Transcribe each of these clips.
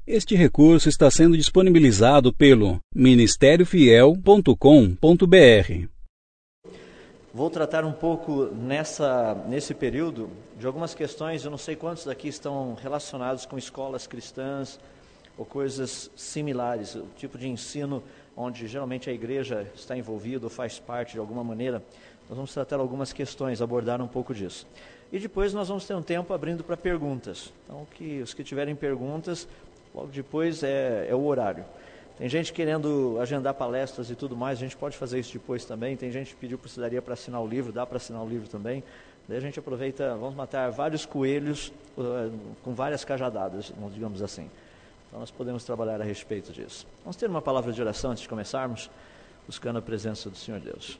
Este recurso está sendo disponibilizado pelo ministériofiel.com.br. Vou tratar um pouco nesse período de algumas questões. Eu não sei quantos daqui estão relacionados com escolas cristãs ou coisas similares, o tipo de ensino onde geralmente a igreja está envolvida ou faz parte de alguma maneira. Nós vamos tratar algumas questões, abordar um pouco disso. E depois nós vamos ter um tempo abrindo para perguntas. Então, os que tiverem perguntas, logo depois é o horário. Tem gente querendo agendar palestras e tudo mais, a gente pode fazer isso depois também. Tem gente que pediu que precisaria para assinar o livro, dá para assinar o livro também. Daí a gente aproveita, vamos matar vários coelhos com várias cajadadas, digamos assim. Então nós podemos trabalhar a respeito disso. Vamos ter uma palavra de oração antes de começarmos, buscando a presença do Senhor Deus.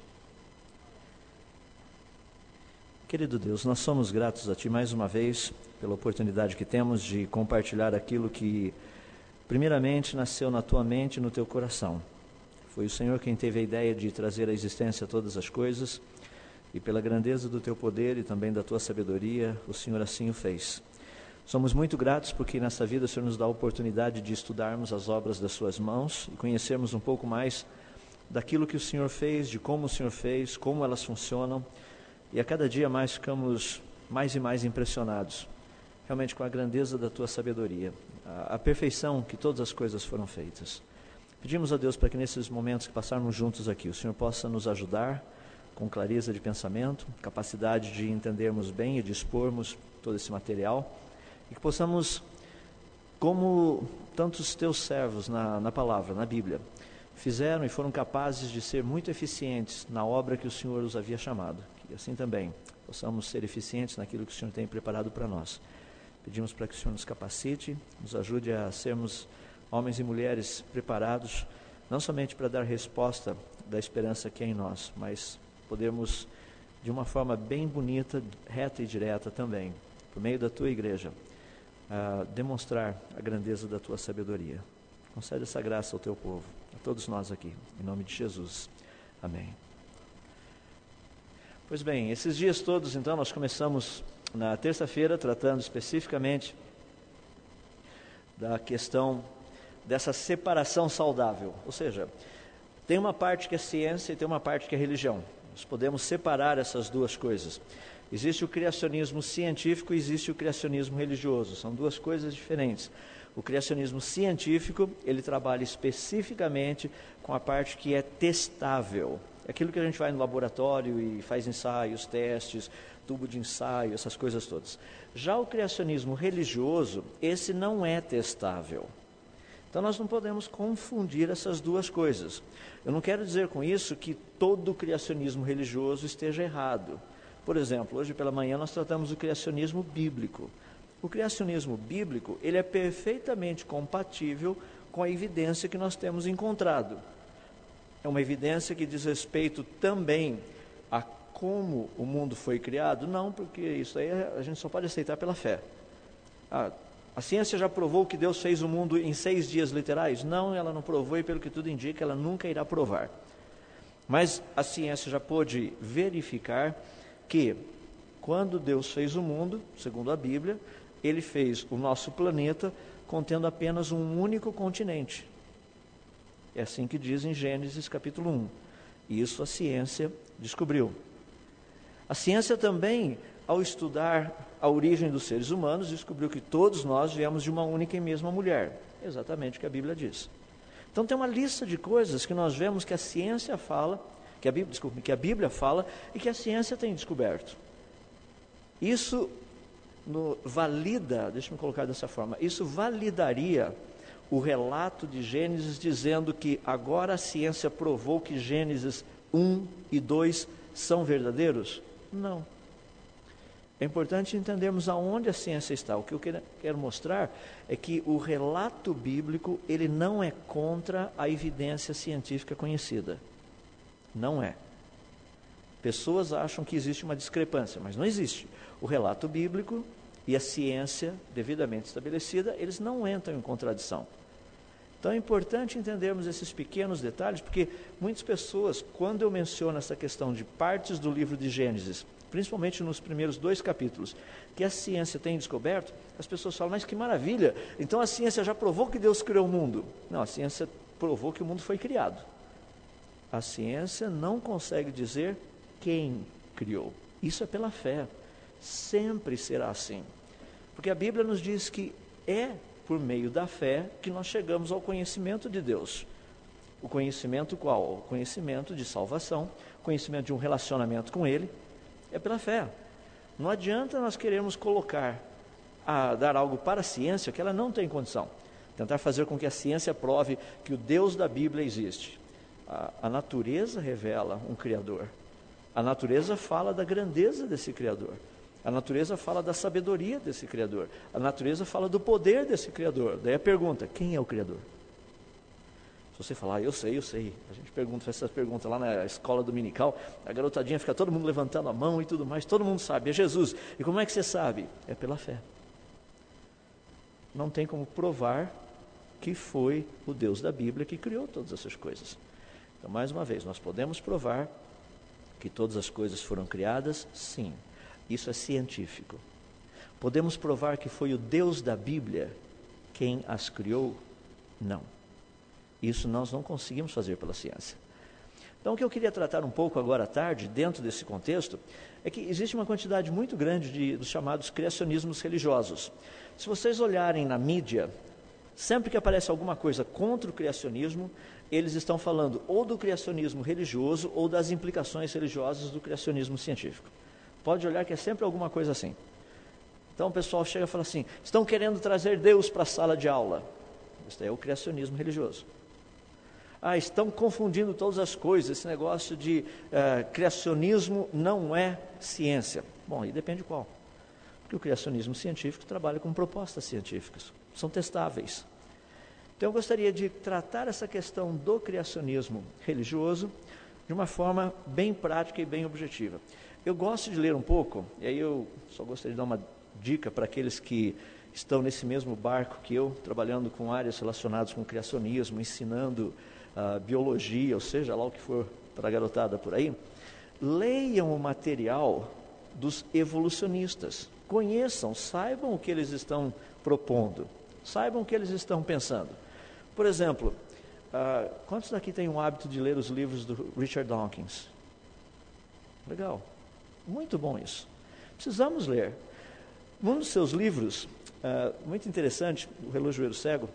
Querido Deus, nós somos gratos a Ti mais uma vez pela oportunidade que temos de compartilhar aquilo que primeiramente nasceu na Tua mente e no Teu coração. Foi o Senhor quem teve a ideia de trazer à existência todas as coisas, e pela grandeza do Teu poder e também da Tua sabedoria, o Senhor assim o fez. Somos muito gratos porque nessa vida o Senhor nos dá a oportunidade de estudarmos as obras das Suas mãos e conhecermos um pouco mais daquilo que o Senhor fez, de como o Senhor fez, como elas funcionam, e a cada dia mais ficamos mais e mais impressionados, realmente com a grandeza da Tua sabedoria, a perfeição que todas as coisas foram feitas. Pedimos a Deus para que nesses momentos que passarmos juntos aqui, o Senhor possa nos ajudar com clareza de pensamento, capacidade de entendermos bem e dispormos todo esse material, e que possamos, como tantos Teus servos na palavra, na Bíblia, fizeram e foram capazes de ser muito eficientes na obra que o Senhor os havia chamado, que assim também possamos ser eficientes naquilo que o Senhor tem preparado para nós. Pedimos para que o Senhor nos capacite, nos ajude a sermos homens e mulheres preparados, não somente para dar resposta da esperança que é em nós, mas podermos, de uma forma bem bonita, reta e direta também, por meio da Tua igreja, demonstrar a grandeza da Tua sabedoria. Concede essa graça ao Teu povo, a todos nós aqui, em nome de Jesus. Amém. Pois bem, esses dias todos, então, nós começamos na terça-feira, tratando especificamente da questão dessa separação saudável. Ou seja, tem uma parte que é ciência e tem uma parte que é religião. Nós podemos separar essas duas coisas. Existe o criacionismo científico e existe o criacionismo religioso. São duas coisas diferentes. O criacionismo científico, ele trabalha especificamente com a parte que é testável. É aquilo que a gente vai no laboratório e faz ensaios, testes, tubo de ensaio, essas coisas todas. Já o criacionismo religioso, esse não é testável. Então nós não podemos confundir essas duas coisas. Eu não quero dizer com isso que todo o criacionismo religioso esteja errado. Por exemplo, hoje pela manhã nós tratamos o criacionismo bíblico. O criacionismo bíblico, ele é perfeitamente compatível com a evidência que nós temos encontrado. É uma evidência que diz respeito também a como o mundo foi criado? Não, porque isso aí a gente só pode aceitar pela fé. A ciência já provou que Deus fez o mundo em 6 dias literais? Não, ela não provou e pelo que tudo indica, ela nunca irá provar. Mas a ciência já pôde verificar que quando Deus fez o mundo, segundo a Bíblia, Ele fez o nosso planeta contendo apenas um único continente. É assim que diz em Gênesis capítulo 1. Isso a ciência descobriu. A ciência também, ao estudar a origem dos seres humanos, descobriu que todos nós viemos de uma única e mesma mulher. Exatamente o que a Bíblia diz. Então tem uma lista de coisas que nós vemos que a ciência fala, que a Bíblia fala e que a ciência tem descoberto. Isso valida, deixa-me colocar dessa forma, isso validaria o relato de Gênesis dizendo que agora a ciência provou que Gênesis 1 e 2 são verdadeiros? Não. É importante entendermos aonde a ciência está. O que eu quero mostrar é que o relato bíblico, ele não é contra a evidência científica conhecida. Não é. Pessoas acham que existe uma discrepância, mas não existe. O relato bíblico e a ciência devidamente estabelecida, eles não entram em contradição. Então é importante entendermos esses pequenos detalhes, porque muitas pessoas, quando eu menciono essa questão de partes do livro de Gênesis principalmente nos primeiros 2 capítulos, que a ciência tem descoberto, as pessoas falam, mas que maravilha, então a ciência já provou que Deus criou o mundo. Não, a ciência provou que o mundo foi criado. A ciência não consegue dizer quem criou. Isso é pela fé. Sempre será assim. Porque a Bíblia nos diz que é por meio da fé que nós chegamos ao conhecimento de Deus. O conhecimento qual? O conhecimento de salvação, conhecimento de um relacionamento com Ele, é pela fé. Não adianta nós queremos dar algo para a ciência que ela não tem condição. Tentar fazer com que a ciência prove que o Deus da Bíblia existe. A natureza revela um Criador. A natureza fala da grandeza desse Criador. A natureza fala da sabedoria desse Criador. A natureza fala do poder desse Criador. Daí a pergunta, quem é o Criador? Se você falar, eu sei. A gente faz essa pergunta lá na escola dominical, a garotadinha fica todo mundo levantando a mão e tudo mais, todo mundo sabe, é Jesus. E como é que você sabe? É pela fé. Não tem como provar que foi o Deus da Bíblia que criou todas essas coisas. Então, mais uma vez, nós podemos provar que todas as coisas foram criadas? Sim. Isso é científico. Podemos provar que foi o Deus da Bíblia quem as criou? Não. Isso nós não conseguimos fazer pela ciência. Então, o que eu queria tratar um pouco agora à tarde, dentro desse contexto, é que existe uma quantidade muito grande dos chamados criacionismos religiosos. Se vocês olharem na mídia, sempre que aparece alguma coisa contra o criacionismo, eles estão falando ou do criacionismo religioso ou das implicações religiosas do criacionismo científico. Pode olhar que é sempre alguma coisa assim. Então o pessoal chega e fala assim, estão querendo trazer Deus para a sala de aula. Isso é o criacionismo religioso. Estão confundindo todas as coisas, esse negócio de criacionismo não é ciência. Bom, aí depende qual. Porque o criacionismo científico trabalha com propostas científicas, são testáveis. Então eu gostaria de tratar essa questão do criacionismo religioso de uma forma bem prática e bem objetiva. Eu gosto de ler um pouco, e aí eu só gostaria de dar uma dica para aqueles que estão nesse mesmo barco que eu, trabalhando com áreas relacionadas com criacionismo, ensinando biologia, ou seja, lá o que for para a garotada por aí. Leiam o material dos evolucionistas, conheçam, saibam o que eles estão propondo, saibam o que eles estão pensando. Por exemplo, quantos daqui têm o hábito de ler os livros do Richard Dawkins? Legal, muito bom isso. Precisamos ler. Um dos seus livros, muito interessante, O Relojoeiro Cego,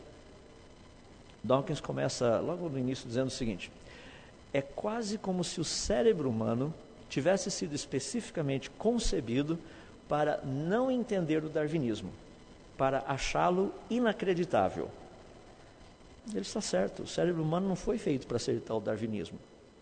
Dawkins começa logo no início dizendo o seguinte: é quase como se o cérebro humano tivesse sido especificamente concebido para não entender o darwinismo, para achá-lo inacreditável. Ele está certo, o cérebro humano não foi feito para aceitar o darwinismo.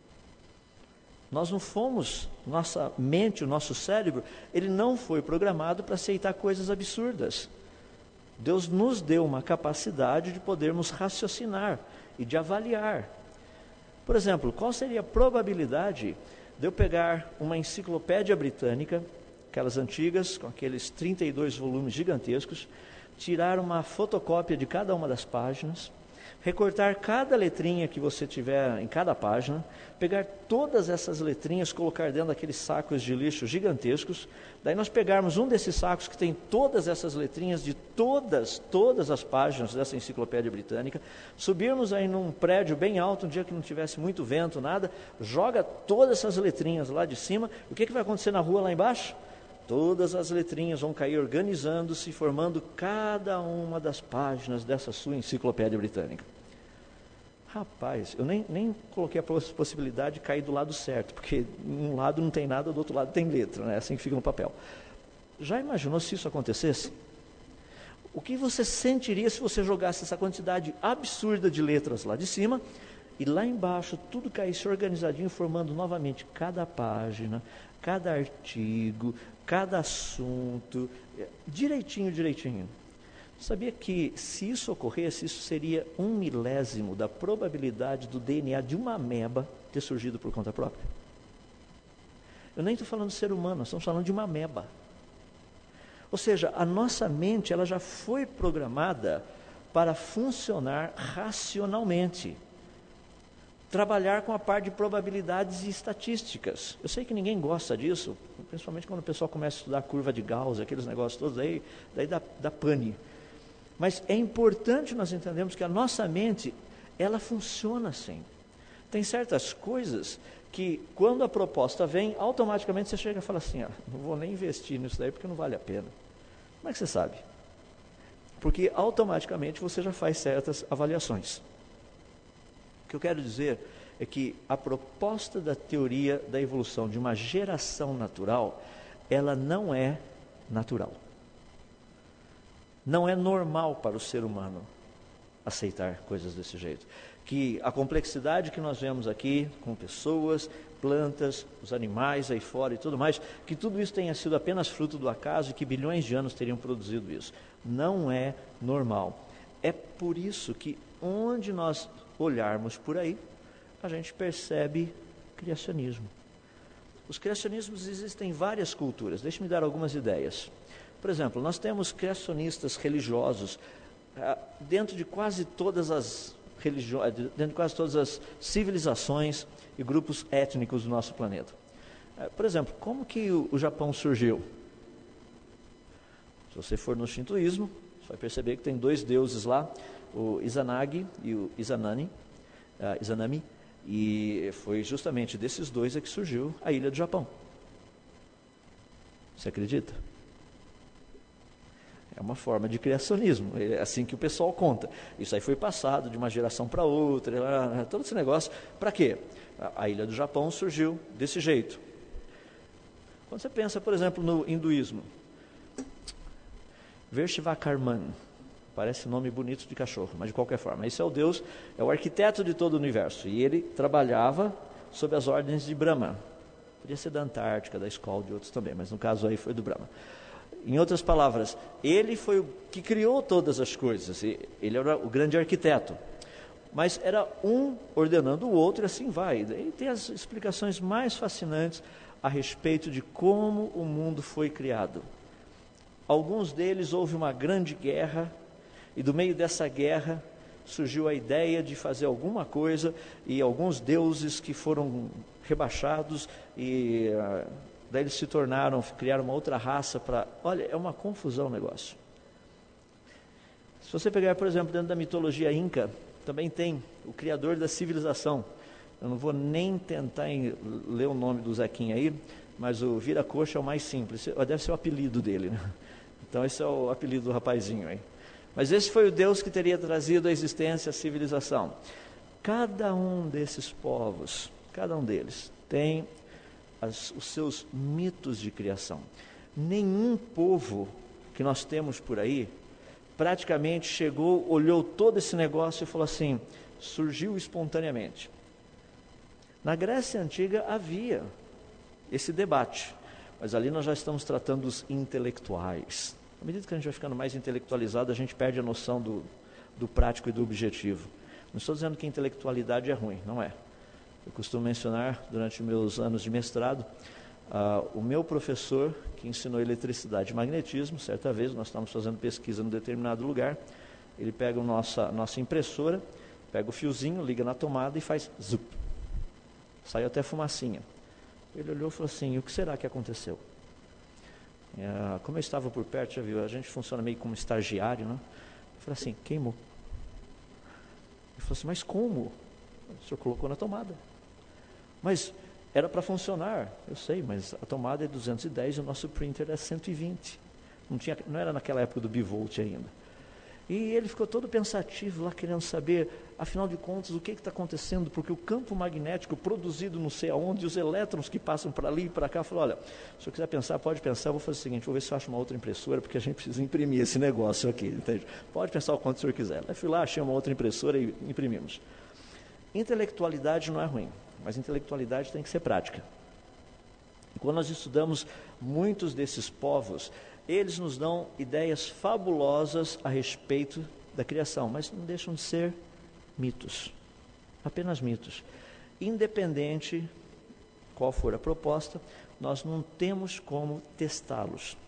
Nós não fomos, nossa mente, o nosso cérebro, ele não foi programado para aceitar coisas absurdas. Deus nos deu uma capacidade de podermos raciocinar e de avaliar. Por exemplo, qual seria a probabilidade de eu pegar uma enciclopédia britânica, aquelas antigas, com aqueles 32 volumes gigantescos, tirar uma fotocópia de cada uma das páginas, recortar cada letrinha que você tiver em cada página, pegar todas essas letrinhas, colocar dentro daqueles sacos de lixo gigantescos, daí nós pegarmos um desses sacos que tem todas essas letrinhas de todas as páginas dessa enciclopédia britânica, subirmos aí num prédio bem alto, um dia que não tivesse muito vento, nada, joga todas essas letrinhas lá de cima, o que vai acontecer na rua lá embaixo? Todas as letrinhas vão cair organizando-se, formando cada uma das páginas dessa sua enciclopédia britânica. Rapaz, eu nem coloquei a possibilidade de cair do lado certo, porque um lado não tem nada, do outro lado tem letra, né? É assim que fica no papel. Já imaginou se isso acontecesse? O que você sentiria se você jogasse essa quantidade absurda de letras lá de cima e lá embaixo tudo caísse organizadinho, formando novamente cada página, cada artigo, cada assunto, direitinho. Sabia que se isso ocorresse, isso seria 1/1000 da probabilidade do DNA de uma ameba ter surgido por conta própria? Eu nem estou falando de ser humano, nós estamos falando de uma ameba. Ou seja, a nossa mente ela já foi programada para funcionar racionalmente. trabalhar com a parte de probabilidades e estatísticas. Eu sei que ninguém gosta disso, principalmente quando o pessoal começa a estudar curva de Gauss, aqueles negócios todos, daí dá pane. Mas é importante nós entendermos que a nossa mente, ela funciona assim. Tem certas coisas que, quando a proposta vem, automaticamente você chega e fala assim, não vou nem investir nisso daí porque não vale a pena. Como é que você sabe? Porque automaticamente você já faz certas avaliações. O que eu quero dizer é que a proposta da teoria da evolução de uma geração natural, ela não é natural. Não é normal para o ser humano aceitar coisas desse jeito. Que a complexidade que nós vemos aqui, com pessoas, plantas, os animais aí fora e tudo mais, que tudo isso tenha sido apenas fruto do acaso e que bilhões de anos teriam produzido isso. Não é normal. É por isso que onde nós olharmos por aí, a gente percebe criacionismo. Os criacionismos existem em várias culturas. Deixe-me dar algumas ideias. Por exemplo, nós temos criacionistas religiosos dentro de quase todas as religiões, dentro de quase todas as civilizações e grupos étnicos do nosso planeta. Por exemplo, como que o Japão surgiu? Se você for no shintoísmo, você vai perceber que tem dois deuses lá, o Izanagi e o Izanami, e foi justamente desses dois que surgiu a ilha do Japão. Você acredita? É uma forma de criacionismo, é assim que o pessoal conta. Isso aí foi passado de uma geração para outra, todo esse negócio. Para quê? A ilha do Japão surgiu desse jeito. Quando você pensa, por exemplo, no hinduísmo, Vaishvakarman, parece nome bonito de cachorro, mas de qualquer forma, esse é o Deus, é o arquiteto de todo o universo, e ele trabalhava sob as ordens de Brahma. Podia ser da Antártica, da Skol, de outros também, mas no caso aí foi do Brahma. Em outras palavras, ele foi o que criou todas as coisas, ele era o grande arquiteto. Mas era um ordenando o outro e assim vai. E tem as explicações mais fascinantes a respeito de como o mundo foi criado. Alguns deles houve uma grande guerra, e do meio dessa guerra surgiu a ideia de fazer alguma coisa, e alguns deuses que foram rebaixados, e daí eles se tornaram, criaram uma outra raça para... Olha, é uma confusão o negócio. Se você pegar, por exemplo, dentro da mitologia inca, também tem o criador da civilização. Eu não vou nem tentar ler o nome do Zequinha aí, mas o Viracocha é o mais simples. Deve ser o apelido dele, né? Então esse é o apelido do rapazinho aí. Mas esse foi o Deus que teria trazido à existência a civilização. Cada um desses povos, cada um deles, tem os seus mitos de criação. Nenhum povo que nós temos por aí praticamente chegou, olhou todo esse negócio e falou assim, surgiu espontaneamente. Na Grécia Antiga havia esse debate, mas ali nós já estamos tratando dos intelectuais. À medida que a gente vai ficando mais intelectualizado, a gente perde a noção do prático e do objetivo. Não estou dizendo que a intelectualidade é ruim, não é. Eu costumo mencionar, durante meus anos de mestrado, o meu professor, que ensinou eletricidade e magnetismo, certa vez, nós estávamos fazendo pesquisa em determinado lugar, ele pega a nossa impressora, pega o fiozinho, liga na tomada e faz zup. Saiu até fumacinha. Ele olhou e falou assim, o que será que aconteceu? Como eu estava por perto, já viu, a gente funciona meio como estagiário, né? Eu falei assim, queimou. Ele falou assim, mas como? O senhor colocou na tomada. Mas era para funcionar, eu sei, mas a tomada é 210 e o nosso printer é 120. Não era naquela época do bivolt ainda. E ele ficou todo pensativo lá, querendo saber, afinal de contas, o que está acontecendo, porque o campo magnético produzido não sei aonde, os elétrons que passam para ali e para cá, falou, olha, se o senhor quiser pensar, pode pensar, eu vou fazer o seguinte, vou ver se eu acho uma outra impressora, porque a gente precisa imprimir esse negócio aqui, entende? Pode pensar o quanto o senhor quiser. Aí fui lá, achei uma outra impressora e imprimimos. Intelectualidade não é ruim, mas intelectualidade tem que ser prática. E quando nós estudamos muitos desses povos, eles nos dão ideias fabulosas a respeito da criação, mas não deixam de ser mitos, apenas mitos. Independente qual for a proposta, nós não temos como testá-los.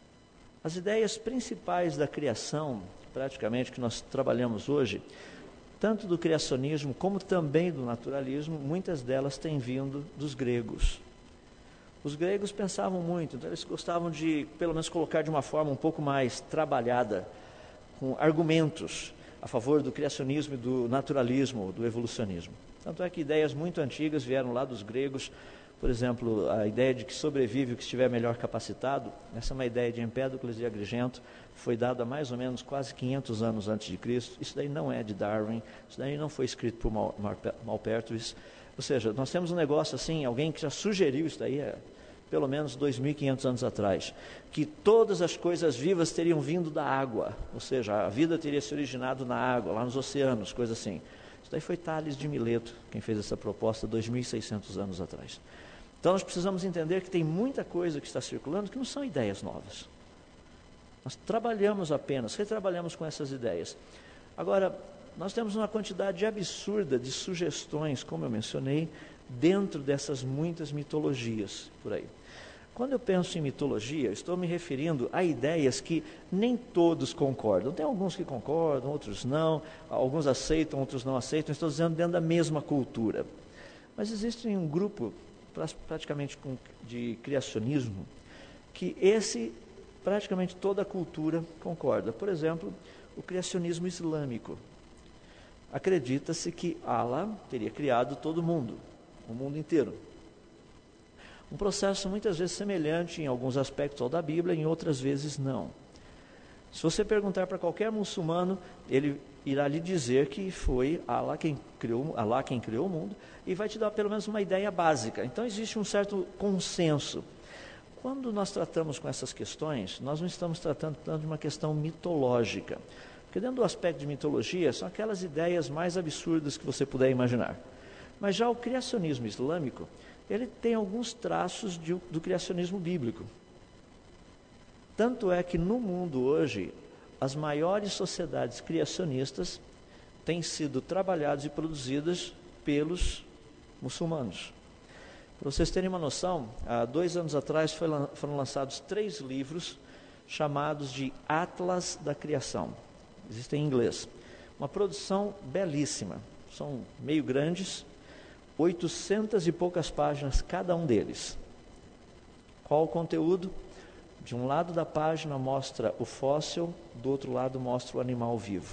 As ideias principais da criação, praticamente, que nós trabalhamos hoje, tanto do criacionismo como também do naturalismo, muitas delas têm vindo dos gregos. Os gregos pensavam muito, então eles gostavam de, pelo menos, colocar de uma forma um pouco mais trabalhada, com argumentos a favor do criacionismo e do naturalismo, do evolucionismo. Tanto é que ideias muito antigas vieram lá dos gregos. Por exemplo, a ideia de que sobrevive o que estiver melhor capacitado, essa é uma ideia de Empédocles e Agrigento, foi dada mais ou menos quase 500 anos antes de Cristo. Isso daí não é de Darwin, isso daí não foi escrito por Malpertuis. Ou seja, nós temos um negócio assim, alguém que já sugeriu isso daí pelo menos 2.500 anos atrás, que todas as coisas vivas teriam vindo da água, ou seja, a vida teria se originado na água, lá nos oceanos, coisa assim. Isso daí foi Tales de Mileto, quem fez essa proposta 2.600 anos atrás. Então nós precisamos entender que tem muita coisa que está circulando que não são ideias novas. Nós trabalhamos apenas, retrabalhamos com essas ideias. Agora, nós temos uma quantidade absurda de sugestões, como eu mencionei, dentro dessas muitas mitologias por aí. Quando eu penso em mitologia, estou me referindo a ideias que nem todos concordam. Tem alguns que concordam, outros não, alguns aceitam, outros não aceitam. Estou dizendo dentro da mesma cultura. Mas existe um grupo, praticamente de criacionismo, que praticamente toda a cultura concorda. Por exemplo, o criacionismo islâmico. Acredita-se que Allah teria criado todo mundo, o mundo inteiro. Um processo muitas vezes semelhante em alguns aspectos ao da Bíblia, em outras vezes não. Se você perguntar para qualquer muçulmano, ele irá lhe dizer que foi Allah quem criou o mundo, e vai te dar pelo menos uma ideia básica. Então existe um certo consenso. Quando nós tratamos com essas questões, nós não estamos tratando tanto de uma questão mitológica. Porque dentro do aspecto de mitologia, são aquelas ideias mais absurdas que você puder imaginar. Mas já o criacionismo islâmico, ele tem alguns traços do criacionismo bíblico. Tanto é que no mundo hoje, as maiores sociedades criacionistas têm sido trabalhadas e produzidas pelos muçulmanos. Para vocês terem uma noção, há 2 anos atrás foram lançados 3 livros chamados de Atlas da Criação. Existem em inglês. Uma produção belíssima. São meio grandes, 800 e poucas páginas cada um deles. Qual o conteúdo? De um lado da página mostra o fóssil, do outro lado mostra o animal vivo.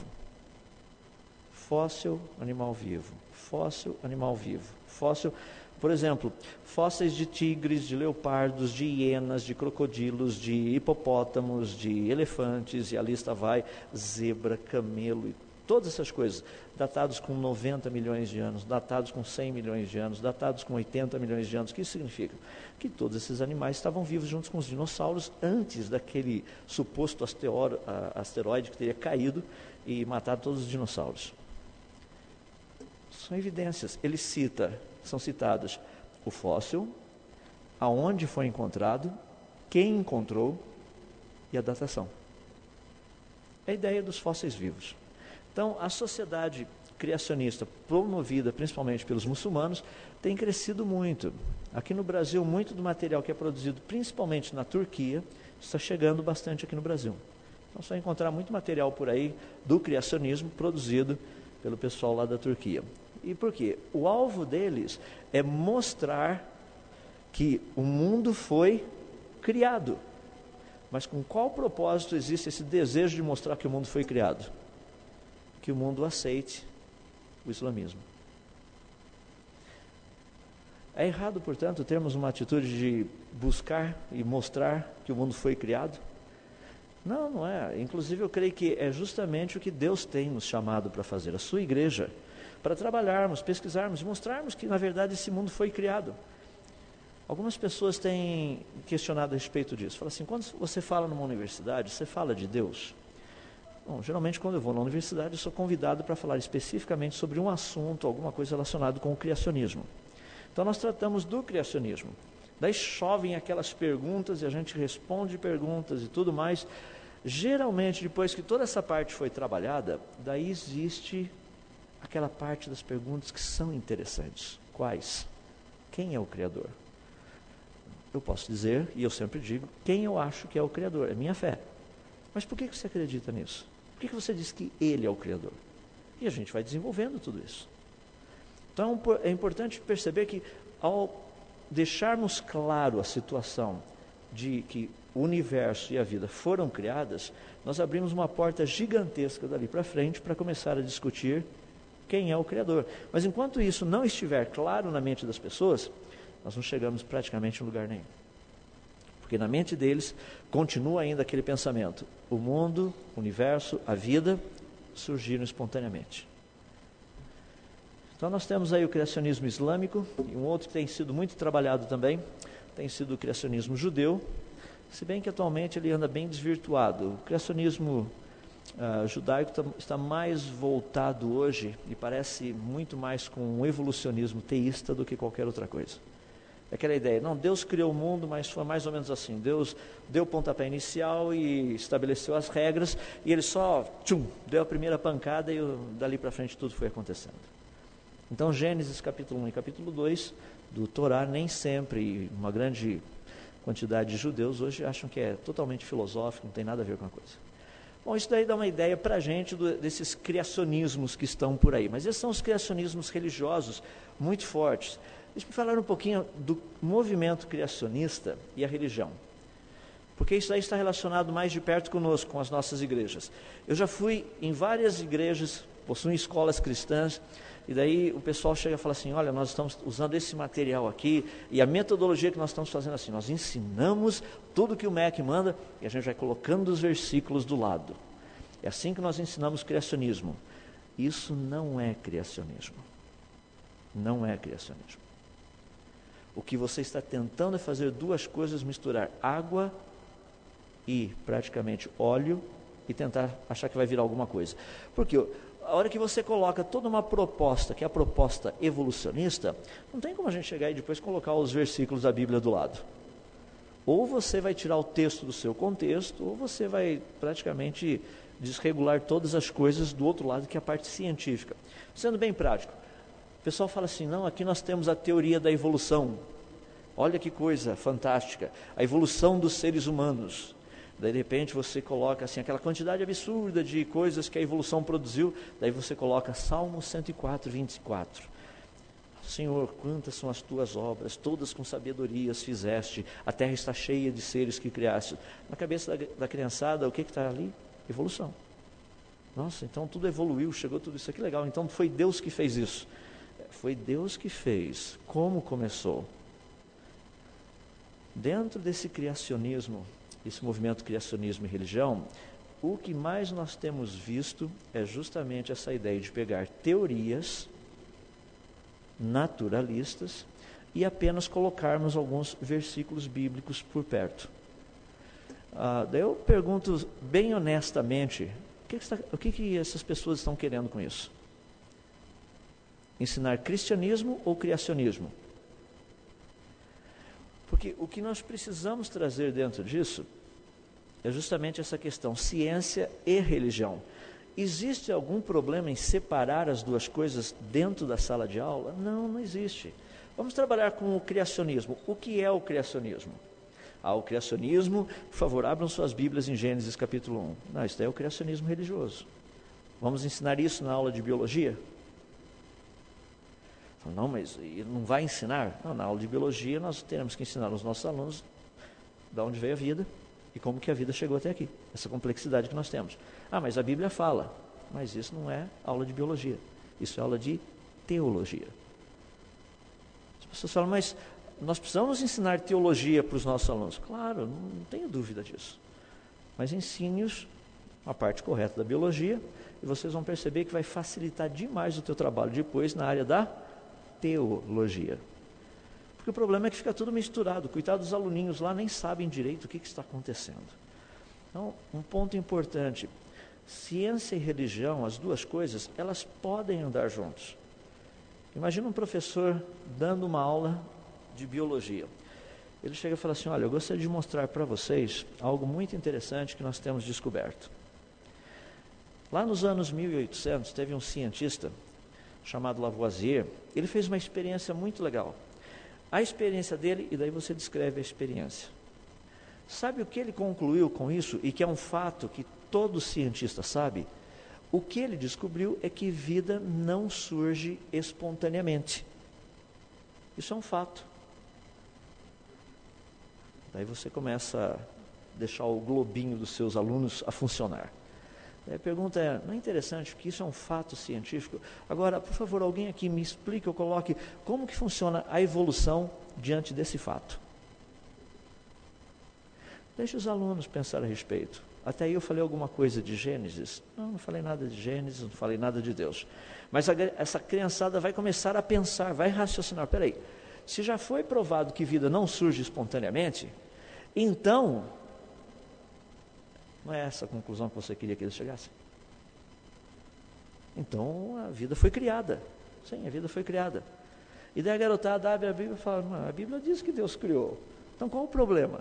Fóssil, animal vivo. Fóssil, animal vivo. Fóssil, por exemplo, fósseis de tigres, de leopardos, de hienas, de crocodilos, de hipopótamos, de elefantes, e a lista vai, zebra, camelo, e todas essas coisas, datados com 90 milhões de anos, datados com 100 milhões de anos, datados com 80 milhões de anos. O que isso significa? Que todos esses animais estavam vivos juntos com os dinossauros antes daquele suposto asteroide que teria caído e matado todos os dinossauros. São evidências. Ele são citadas o fóssil, aonde foi encontrado, quem encontrou e a datação. É a ideia dos fósseis vivos. Então, a sociedade criacionista, promovida principalmente pelos muçulmanos, tem crescido muito. Aqui no Brasil, muito do material que é produzido principalmente na Turquia, está chegando bastante aqui no Brasil. Então, você vai encontrar muito material por aí do criacionismo produzido pelo pessoal lá da Turquia. E por quê? O alvo deles é mostrar que o mundo foi criado. Mas com qual propósito existe esse desejo de mostrar que o mundo foi criado? Que o mundo aceite o islamismo. É errado, portanto, termos uma atitude de buscar e mostrar que o mundo foi criado? Não, não é. Inclusive, eu creio que é justamente o que Deus tem nos chamado para fazer, a sua igreja, para trabalharmos, pesquisarmos e mostrarmos que, na verdade, esse mundo foi criado. Algumas pessoas têm questionado a respeito disso. Falam assim, quando você fala numa universidade, você fala de Deus? Bom, geralmente, quando eu vou na universidade, eu sou convidado para falar especificamente sobre um assunto, alguma coisa relacionada com o criacionismo. Então, nós tratamos do criacionismo. Daí chovem aquelas perguntas e a gente responde perguntas e tudo mais. Geralmente, depois que toda essa parte foi trabalhada, daí existe aquela parte das perguntas que são interessantes. Quais? Quem é o Criador? Eu posso dizer, e eu sempre digo, quem eu acho que é o Criador? É minha fé. Mas por que você acredita nisso? Por que você diz que Ele é o Criador? E a gente vai desenvolvendo tudo isso. Então é importante perceber que ao deixarmos claro a situação de que o universo e a vida foram criadas, nós abrimos uma porta gigantesca dali para frente para começar a discutir quem é o Criador. Mas enquanto isso não estiver claro na mente das pessoas, nós não chegamos praticamente em lugar nenhum. Porque na mente deles continua ainda aquele pensamento: o mundo, o universo, a vida surgiram espontaneamente. Então nós temos aí o criacionismo islâmico, e um outro que tem sido muito trabalhado também, tem sido o criacionismo judeu, se bem que atualmente ele anda bem desvirtuado. O criacionismo judaico está mais voltado hoje, e parece muito mais com um evolucionismo teísta do que qualquer outra coisa. É aquela ideia, não, Deus criou o mundo, mas foi mais ou menos assim. Deus deu o pontapé inicial e estabeleceu as regras, e ele só, deu a primeira pancada e dali para frente tudo foi acontecendo. Então Gênesis capítulo 1 e capítulo 2 do Torá, nem sempre, e uma grande quantidade de judeus hoje acham que é totalmente filosófico, não tem nada a ver com a coisa. Bom, isso daí dá uma ideia para a gente desses criacionismos que estão por aí, mas esses são os criacionismos religiosos muito fortes. Deixa eu falar um pouquinho do movimento criacionista e a religião, porque isso aí está relacionado mais de perto conosco, com as nossas igrejas. Eu já fui em várias igrejas, possuem escolas cristãs, e daí o pessoal chega e fala assim, olha, nós estamos usando esse material aqui, e a metodologia que nós estamos fazendo assim, nós ensinamos tudo que o MEC manda, e a gente vai colocando os versículos do lado. É assim que nós ensinamos criacionismo. Isso não é criacionismo. Não é criacionismo. O que você está tentando é fazer duas coisas, misturar água e praticamente óleo, e tentar achar que vai virar alguma coisa. Porque a hora que você coloca toda uma proposta, que é a proposta evolucionista, não tem como a gente chegar e depois colocar os versículos da Bíblia do lado. Ou você vai tirar o texto do seu contexto, ou você vai praticamente desregular todas as coisas do outro lado, que é a parte científica. Sendo bem prático, o pessoal fala assim, não, aqui nós temos a teoria da evolução. Olha que coisa fantástica, a evolução dos seres humanos. Daí de repente você coloca assim, aquela quantidade absurda de coisas que a evolução produziu, daí você coloca Salmo 104, 24. Senhor, quantas são as tuas obras, todas com sabedoria as fizeste, a terra está cheia de seres que criaste. Na cabeça da criançada, o que está ali? Evolução. Nossa, então tudo evoluiu, chegou tudo isso aqui, legal, então foi Deus que fez isso. Foi Deus que fez. Como começou? Dentro desse criacionismo, esse movimento criacionismo e religião, o que mais nós temos visto é justamente essa ideia de pegar teorias naturalistas e apenas colocarmos alguns versículos bíblicos por perto. Daí eu pergunto bem honestamente, o que essas pessoas estão querendo com isso? Ensinar cristianismo ou criacionismo? Porque o que nós precisamos trazer dentro disso é justamente essa questão, ciência e religião. Existe algum problema em separar as duas coisas dentro da sala de aula? Não, não existe. Vamos trabalhar com o criacionismo. O que é o criacionismo? O criacionismo, por favor, abram suas Bíblias em Gênesis capítulo 1. Não, isso daí é o criacionismo religioso. Vamos ensinar isso na aula de biologia? Não, mas não vai ensinar? Não, na aula de biologia nós teremos que ensinar aos nossos alunos de onde veio a vida e como que a vida chegou até aqui. Essa complexidade que nós temos. Mas a Bíblia fala. Mas isso não é aula de biologia. Isso é aula de teologia. As pessoas falam, mas nós precisamos ensinar teologia para os nossos alunos. Claro, não tenho dúvida disso. Mas ensine-os a parte correta da biologia e vocês vão perceber que vai facilitar demais o teu trabalho depois na área da teologia. Porque o problema é que fica tudo misturado. Coitado dos aluninhos lá, nem sabem direito o que está acontecendo. Então, um ponto importante. Ciência e religião, as duas coisas, elas podem andar juntos. Imagina um professor dando uma aula de biologia. Ele chega e fala assim, olha, eu gostaria de mostrar para vocês algo muito interessante que nós temos descoberto. Lá nos anos 1800, teve um cientista chamado Lavoisier, ele fez uma experiência muito legal. A experiência dele, e daí você descreve a experiência. Sabe o que ele concluiu com isso, e que é um fato que todo cientista sabe? O que ele descobriu é que vida não surge espontaneamente. Isso é um fato. Daí você começa a deixar o globinho dos seus alunos a funcionar. A pergunta é, não é interessante que isso é um fato científico? Agora, por favor, alguém aqui me explique ou coloque como que funciona a evolução diante desse fato. Deixe os alunos pensar a respeito. Até aí eu falei alguma coisa de Gênesis? Não falei nada de Gênesis, não falei nada de Deus. Mas essa criançada vai começar a pensar, vai raciocinar. Peraí, se já foi provado que vida não surge espontaneamente, então, não é essa a conclusão que você queria que eles chegassem? Então a vida foi criada. Sim, a vida foi criada. E daí a garotada abre a Bíblia e fala, a Bíblia diz que Deus criou. Então qual o problema?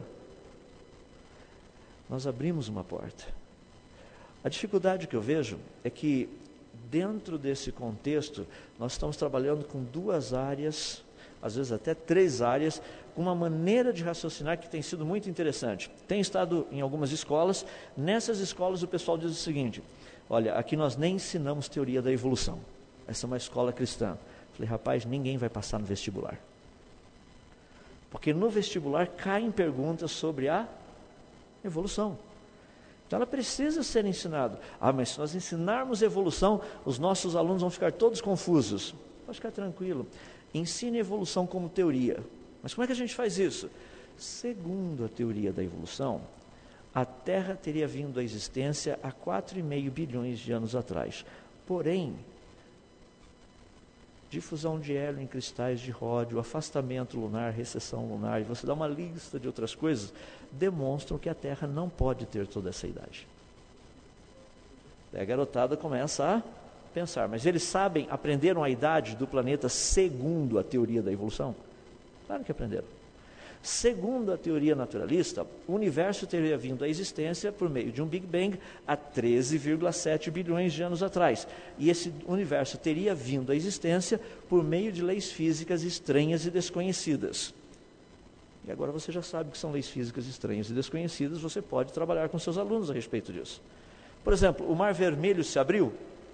Nós abrimos uma porta. A dificuldade que eu vejo é que dentro desse contexto nós estamos trabalhando com duas áreas, às vezes até 3 áreas, com uma maneira de raciocinar que tem sido muito interessante. Tenho estado em algumas escolas, nessas escolas o pessoal diz o seguinte, olha, aqui nós nem ensinamos teoria da evolução, essa é uma escola cristã. Falei, rapaz, ninguém vai passar no vestibular. Porque no vestibular caem perguntas sobre a evolução. Então ela precisa ser ensinada. Mas se nós ensinarmos evolução, os nossos alunos vão ficar todos confusos. Pode ficar tranquilo. Ensine evolução como teoria. Mas como é que a gente faz isso? Segundo a teoria da evolução, a Terra teria vindo à existência há 4,5 bilhões de anos atrás. Porém, difusão de hélio em cristais de ródio, afastamento lunar, recessão lunar, e você dá uma lista de outras coisas, demonstram que a Terra não pode ter toda essa idade. Daí a garotada começa a pensar, mas eles sabem, aprenderam a idade do planeta segundo a teoria da evolução? Claro que aprenderam. Segundo a teoria naturalista, o universo teria vindo à existência por meio de um Big Bang há 13,7 bilhões de anos atrás. E esse universo teria vindo à existência por meio de leis físicas estranhas e desconhecidas. E agora você já sabe que são leis físicas estranhas e desconhecidas, você pode trabalhar com seus alunos a respeito disso. Por exemplo, o Mar Vermelho se abriu?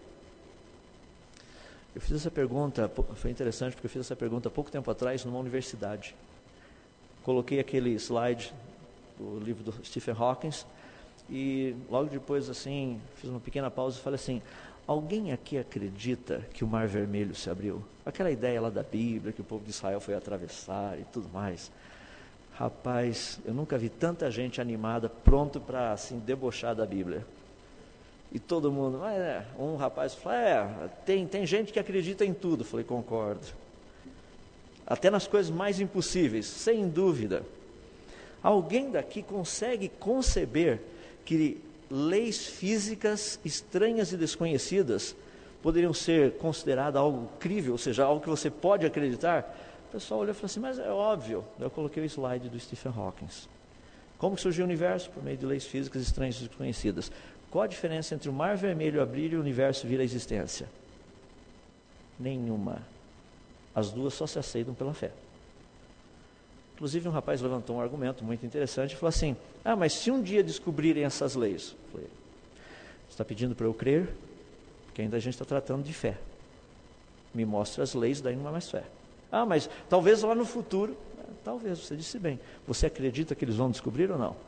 Eu fiz essa pergunta, foi interessante porque eu fiz essa pergunta há pouco tempo atrás numa universidade. Coloquei aquele slide do livro do Stephen Hawking e logo depois assim, fiz uma pequena pausa e falei assim, alguém aqui acredita que o Mar Vermelho se abriu? Aquela ideia lá da Bíblia, que o povo de Israel foi atravessar e tudo mais. Rapaz, eu nunca vi tanta gente animada, pronto para assim, debochar da Bíblia. E todo mundo, um rapaz falou, tem gente que acredita em tudo. Eu falei, concordo. Até nas coisas mais impossíveis, sem dúvida. Alguém daqui consegue conceber que leis físicas estranhas e desconhecidas poderiam ser consideradas algo crível, ou seja, algo que você pode acreditar? O pessoal olhou e falou assim, mas é óbvio. Eu coloquei o slide do Stephen Hawking. Como que surgiu o universo? Por meio de leis físicas estranhas e desconhecidas. Qual a diferença entre o Mar Vermelho abrir e o universo vir à existência? Nenhuma. As duas só se aceitam pela fé. Inclusive um rapaz levantou um argumento muito interessante e falou assim, mas se um dia descobrirem essas leis? Eu falei, você está pedindo para eu crer? Porque ainda a gente está tratando de fé. Me mostra as leis, daí não é mais fé. Mas talvez lá no futuro, talvez, você disse bem. Você acredita que eles vão descobrir ou não?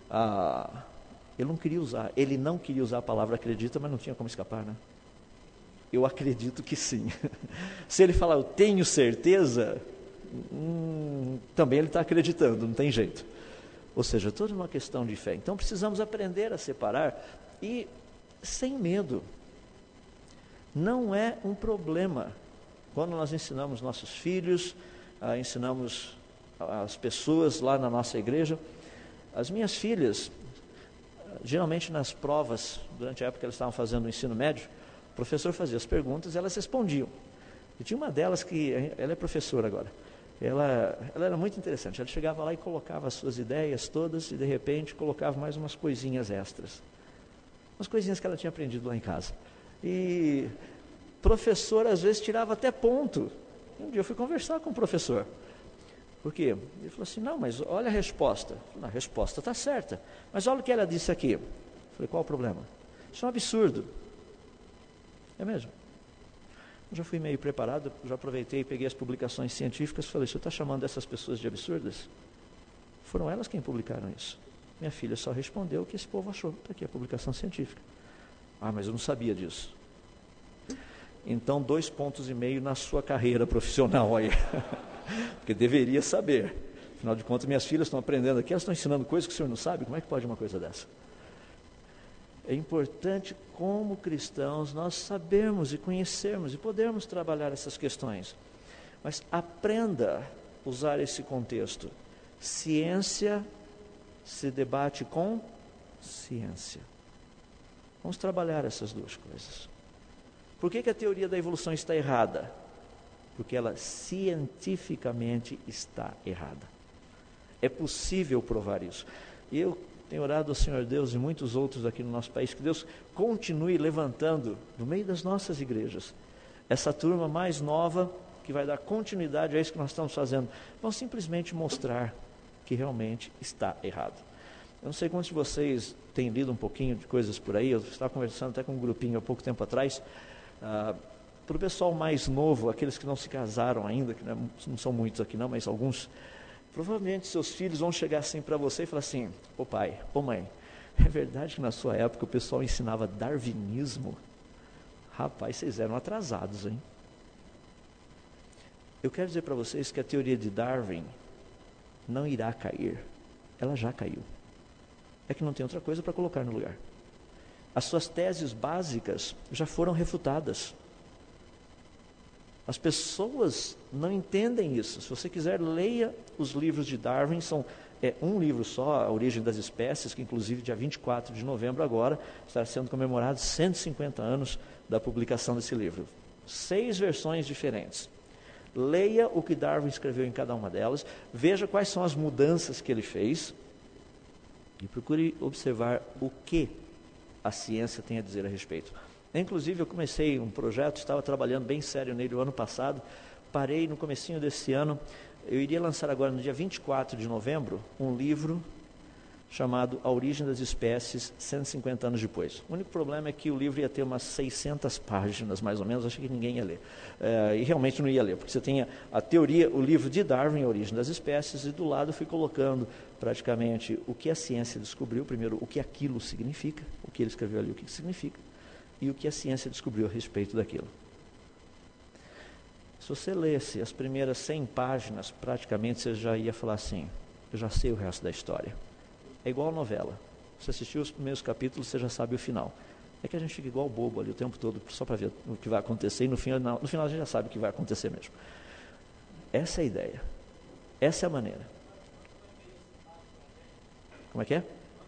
Ele não queria usar a palavra acredita, mas não tinha como escapar, né? Eu acredito que sim. Se ele falar, eu tenho certeza, também ele está acreditando, não tem jeito. Ou seja, toda uma questão de fé. Então precisamos aprender a separar e sem medo. Não é um problema. Quando nós ensinamos nossos filhos, ensinamos as pessoas lá na nossa igreja, as minhas filhas, geralmente nas provas, durante a época que elas estavam fazendo o ensino médio, o professor fazia as perguntas e elas respondiam. E tinha uma delas que, ela é professora agora, ela era muito interessante, ela chegava lá e colocava as suas ideias todas e de repente colocava mais umas coisinhas extras. Umas coisinhas que ela tinha aprendido lá em casa. E o professor às vezes tirava até ponto. Um dia eu fui conversar com o professor. Por quê? Ele falou assim, não, mas olha a resposta. A resposta está certa. Mas olha o que ela disse aqui. Eu falei, qual o problema? Isso é um absurdo. É mesmo. Eu já fui meio preparado, já aproveitei, peguei as publicações científicas e falei, o senhor está chamando essas pessoas de absurdas? Foram elas quem publicaram isso. Minha filha só respondeu o que esse povo achou. Está aqui a publicação científica. Ah, mas eu não sabia disso. Então, 2,5 pontos na sua carreira profissional aí. Porque deveria saber. Afinal de contas, minhas filhas estão aprendendo aqui, elas estão ensinando coisas que o senhor não sabe. Como é que pode uma coisa dessa? É importante, como cristãos, nós sabermos e conhecermos e podermos trabalhar essas questões. Mas aprenda a usar esse contexto. Ciência se debate com ciência. Vamos trabalhar essas duas coisas. Por que a teoria da evolução está errada? Porque ela cientificamente está errada. É possível provar isso. E eu tenho orado ao Senhor Deus e muitos outros aqui no nosso país, que Deus continue levantando, no meio das nossas igrejas, essa turma mais nova, que vai dar continuidade a isso que nós estamos fazendo. Vão simplesmente mostrar que realmente está errado. Eu não sei quantos de vocês têm lido um pouquinho de coisas por aí, eu estava conversando até com um grupinho há pouco tempo atrás, para o pessoal mais novo, aqueles que não se casaram ainda, que não são muitos aqui não, mas alguns, provavelmente seus filhos vão chegar assim para você e falar assim, ô pai, ô mãe, é verdade que na sua época o pessoal ensinava darwinismo? Rapaz, vocês eram atrasados, hein? Eu quero dizer para vocês que a teoria de Darwin não irá cair, ela já caiu. É que não tem outra coisa para colocar no lugar. As suas teses básicas já foram refutadas. As pessoas não entendem isso. Se você quiser, leia os livros de Darwin, é um livro só, A Origem das Espécies, que inclusive dia 24 de novembro agora está sendo comemorados 150 anos da publicação desse livro. 6 versões diferentes. Leia o que Darwin escreveu em cada uma delas, veja quais são as mudanças que ele fez e procure observar o que a ciência tem a dizer a respeito. Inclusive, eu comecei um projeto, estava trabalhando bem sério nele o ano passado, parei no comecinho desse ano, eu iria lançar agora no dia 24 de novembro, um livro chamado A Origem das Espécies, 150 anos depois. O único problema é que o livro ia ter umas 600 páginas, mais ou menos, achei que ninguém ia ler. E realmente não ia ler, porque você tem a teoria, o livro de Darwin, A Origem das Espécies, e do lado eu fui colocando praticamente o que a ciência descobriu, primeiro o que aquilo significa, o que ele escreveu ali, o que significa, e o que a ciência descobriu a respeito daquilo. Se você lesse as primeiras 100 páginas, praticamente você já ia falar assim, eu já sei o resto da história. É igual a novela. Você assistiu os primeiros capítulos, você já sabe o final. É que a gente fica igual bobo ali o tempo todo, só para ver o que vai acontecer, e no final a gente já sabe o que vai acontecer mesmo. Essa é a ideia. Essa é a maneira. Como é que é?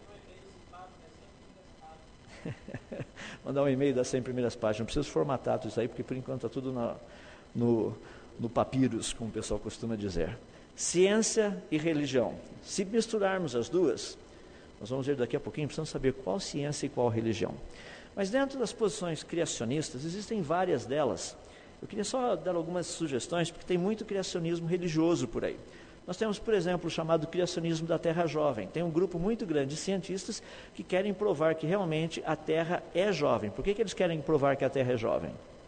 Mandar um e-mail das 100 primeiras páginas. Não preciso formatar tudo isso aí, porque por enquanto está tudo no papyrus, como o pessoal costuma dizer. Ciência e religião. Se misturarmos as duas, nós vamos ver daqui a pouquinho, precisamos saber qual ciência e qual religião. Mas dentro das posições criacionistas, existem várias delas. Eu queria só dar algumas sugestões, porque tem muito criacionismo religioso por aí. Nós temos, por exemplo, o chamado criacionismo da Terra Jovem. Tem um grupo muito grande de cientistas que querem provar que realmente a Terra é jovem. Por que eles querem provar que a Terra é jovem?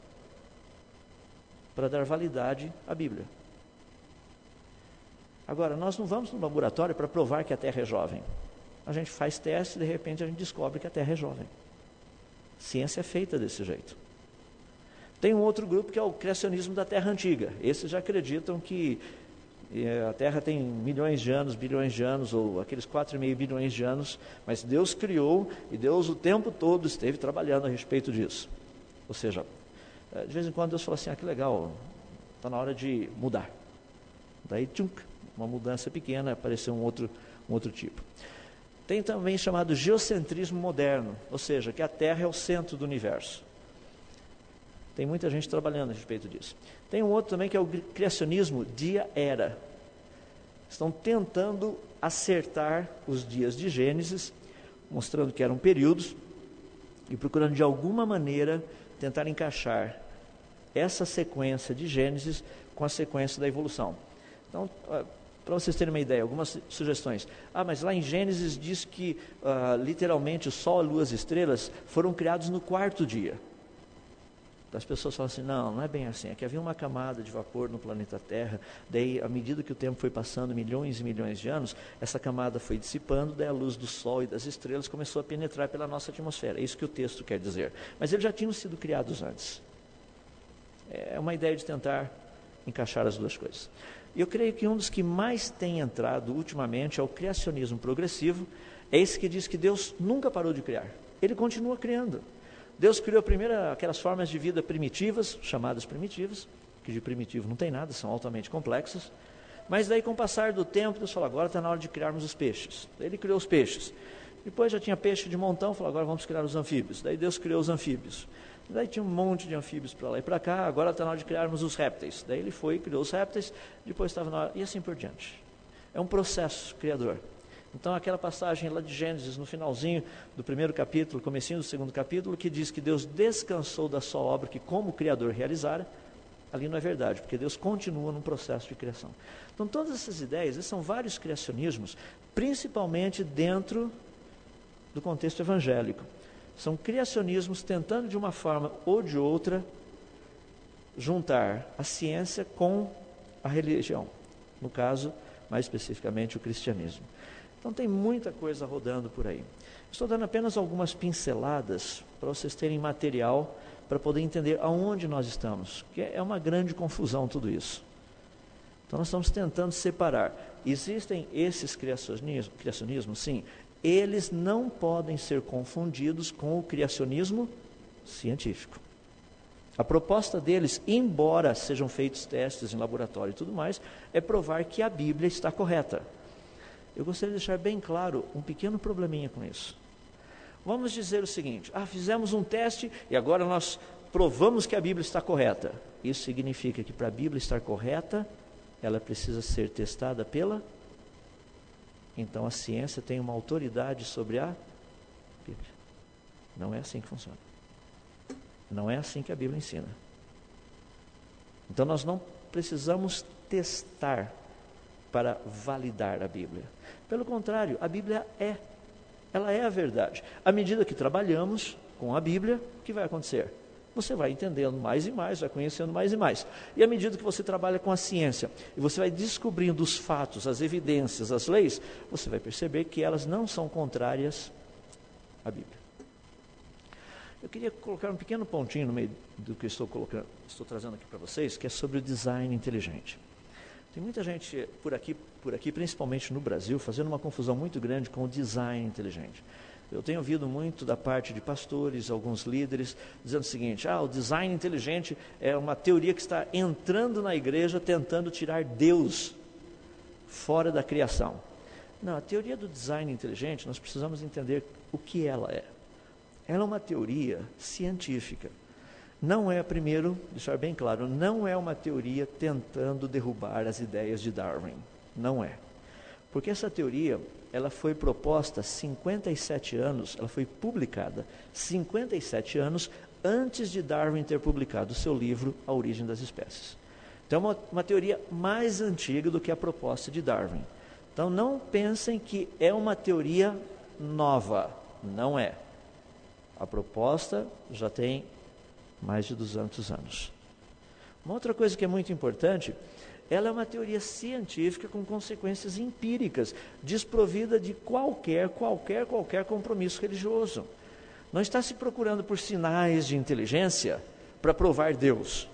Para dar validade à Bíblia. Agora, nós não vamos no laboratório para provar que a Terra é jovem. A gente faz teste e de repente a gente descobre que a Terra é jovem. Ciência é feita desse jeito. Tem um outro grupo que é o criacionismo da Terra Antiga. Esses já acreditam que a Terra tem milhões de anos, bilhões de anos, ou aqueles 4,5 bilhões de anos, mas Deus criou e Deus o tempo todo esteve trabalhando a respeito disso. Ou seja, de vez em quando Deus fala assim, que legal, está na hora de mudar. Daí, uma mudança pequena, apareceu um outro tipo. Tem também chamado geocentrismo moderno, ou seja, que a Terra é o centro do universo. Tem muita gente trabalhando a respeito disso. Tem um outro também que é o criacionismo dia-era. Estão tentando acertar os dias de Gênesis, mostrando que eram períodos, e procurando de alguma maneira tentar encaixar essa sequência de Gênesis com a sequência da evolução. Então, para vocês terem uma ideia, algumas sugestões. Mas lá em Gênesis diz que literalmente o Sol, a Lua, as estrelas foram criados no 4º dia. As pessoas falam assim, não é bem assim, é que havia uma camada de vapor no planeta Terra, daí à medida que o tempo foi passando, milhões e milhões de anos, essa camada foi dissipando, daí a luz do Sol e das estrelas começou a penetrar pela nossa atmosfera. É isso que o texto quer dizer. Mas eles já tinham sido criados antes. É uma ideia de tentar encaixar as duas coisas. E eu creio que um dos que mais tem entrado ultimamente é o criacionismo progressivo, é esse que diz que Deus nunca parou de criar. Ele continua criando. Deus criou primeiro aquelas formas de vida primitivas, chamadas primitivas, que de primitivo não tem nada, são altamente complexas, mas daí com o passar do tempo, Deus falou, agora está na hora de criarmos os peixes. Daí Ele criou os peixes. Depois já tinha peixe de montão, falou, agora vamos criar os anfíbios. Daí Deus criou os anfíbios. Daí tinha um monte de anfíbios para lá e para cá, agora está na hora de criarmos os répteis. Daí Ele foi, criou os répteis, depois estava na hora, e assim por diante. É um processo criador. Então aquela passagem lá de Gênesis, no finalzinho do primeiro capítulo, comecinho do segundo capítulo, que diz que Deus descansou da sua obra que como Criador realizara, ali não é verdade, porque Deus continua num processo de criação. Então todas essas ideias, esses são vários criacionismos, principalmente dentro do contexto evangélico. São criacionismos tentando de uma forma ou de outra juntar a ciência com a religião, no caso, mais especificamente, o cristianismo. Então tem muita coisa rodando por aí. Estou dando apenas algumas pinceladas para vocês terem material para poder entender aonde nós estamos, que é uma grande confusão tudo isso. Então nós estamos tentando separar. Existem esses criacionismos, sim, eles não podem ser confundidos com o criacionismo científico. A proposta deles, embora sejam feitos testes em laboratório e tudo mais, é provar que a Bíblia está correta. Eu gostaria de deixar bem claro um pequeno probleminha com isso. Vamos dizer o seguinte, fizemos um teste e agora nós provamos que a Bíblia está correta. Isso significa que para a Bíblia estar correta, ela precisa ser testada pela... Então a ciência tem uma autoridade sobre a Bíblia. Não é assim que funciona. Não é assim que a Bíblia ensina. Então nós não precisamos testar para validar a Bíblia. Pelo contrário, a Bíblia ela é a verdade. À medida que trabalhamos com a Bíblia, o que vai acontecer? Você vai entendendo mais e mais, vai conhecendo mais e mais. E à medida que você trabalha com a ciência, e você vai descobrindo os fatos, as evidências, as leis, você vai perceber que elas não são contrárias à Bíblia. Eu queria colocar um pequeno pontinho no meio do que estou trazendo aqui para vocês, que é sobre o design inteligente. Tem muita gente por aqui, principalmente no Brasil, fazendo uma confusão muito grande com o design inteligente. Eu tenho ouvido muito da parte de pastores, alguns líderes, dizendo o seguinte, o design inteligente é uma teoria que está entrando na igreja tentando tirar Deus fora da criação. Não, a teoria do design inteligente, nós precisamos entender o que ela é. Ela é uma teoria científica. Não é, primeiro, deixar bem claro, não é uma teoria tentando derrubar as ideias de Darwin. Não é. Porque essa teoria, ela foi proposta 57 anos, ela foi publicada 57 anos antes de Darwin ter publicado o seu livro A Origem das Espécies. Então é uma teoria mais antiga do que a proposta de Darwin. Então não pensem que é uma teoria nova. Não é. A proposta já tem mais de 200 anos. Uma outra coisa que é muito importante, ela é uma teoria científica com consequências empíricas, desprovida de qualquer compromisso religioso. Não está se procurando por sinais de inteligência para provar Deus.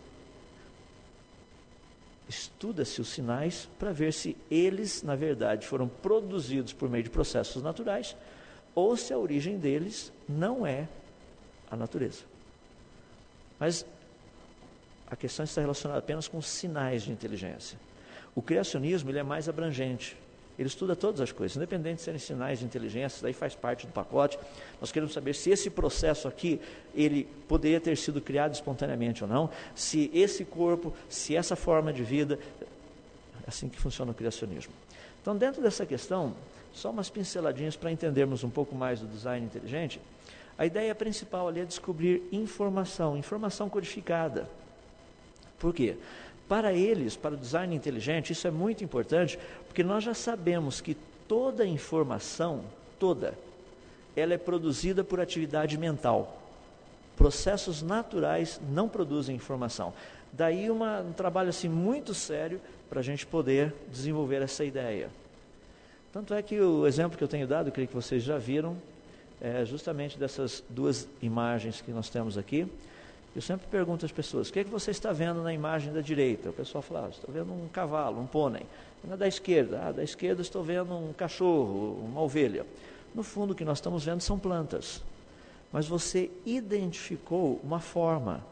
Estuda-se os sinais para ver se eles, na verdade, foram produzidos por meio de processos naturais ou se a origem deles não é a natureza. Mas a questão está relacionada apenas com sinais de inteligência. O criacionismo ele é mais abrangente. Ele estuda todas as coisas, independente de serem sinais de inteligência, isso daí faz parte do pacote. Nós queremos saber se esse processo aqui, ele poderia ter sido criado espontaneamente ou não, se esse corpo, se essa forma de vida, é assim que funciona o criacionismo. Então, dentro dessa questão, só umas pinceladinhas para entendermos um pouco mais do design inteligente. A ideia principal ali é descobrir informação codificada. Por quê? Para eles, para o design inteligente, isso é muito importante, porque nós já sabemos que toda informação, ela é produzida por atividade mental, processos naturais não produzem informação. Daí um trabalho assim, muito sério para a gente poder desenvolver essa ideia. Tanto é que o exemplo que eu tenho dado, eu creio que vocês já viram, é justamente dessas duas imagens que nós temos aqui. Eu sempre pergunto às pessoas, o que é que você está vendo na imagem da direita? O pessoal fala, estou vendo um cavalo, um pônei. E na da esquerda? Da esquerda estou vendo um cachorro, uma ovelha. No fundo, o que nós estamos vendo são plantas. Mas você identificou uma forma.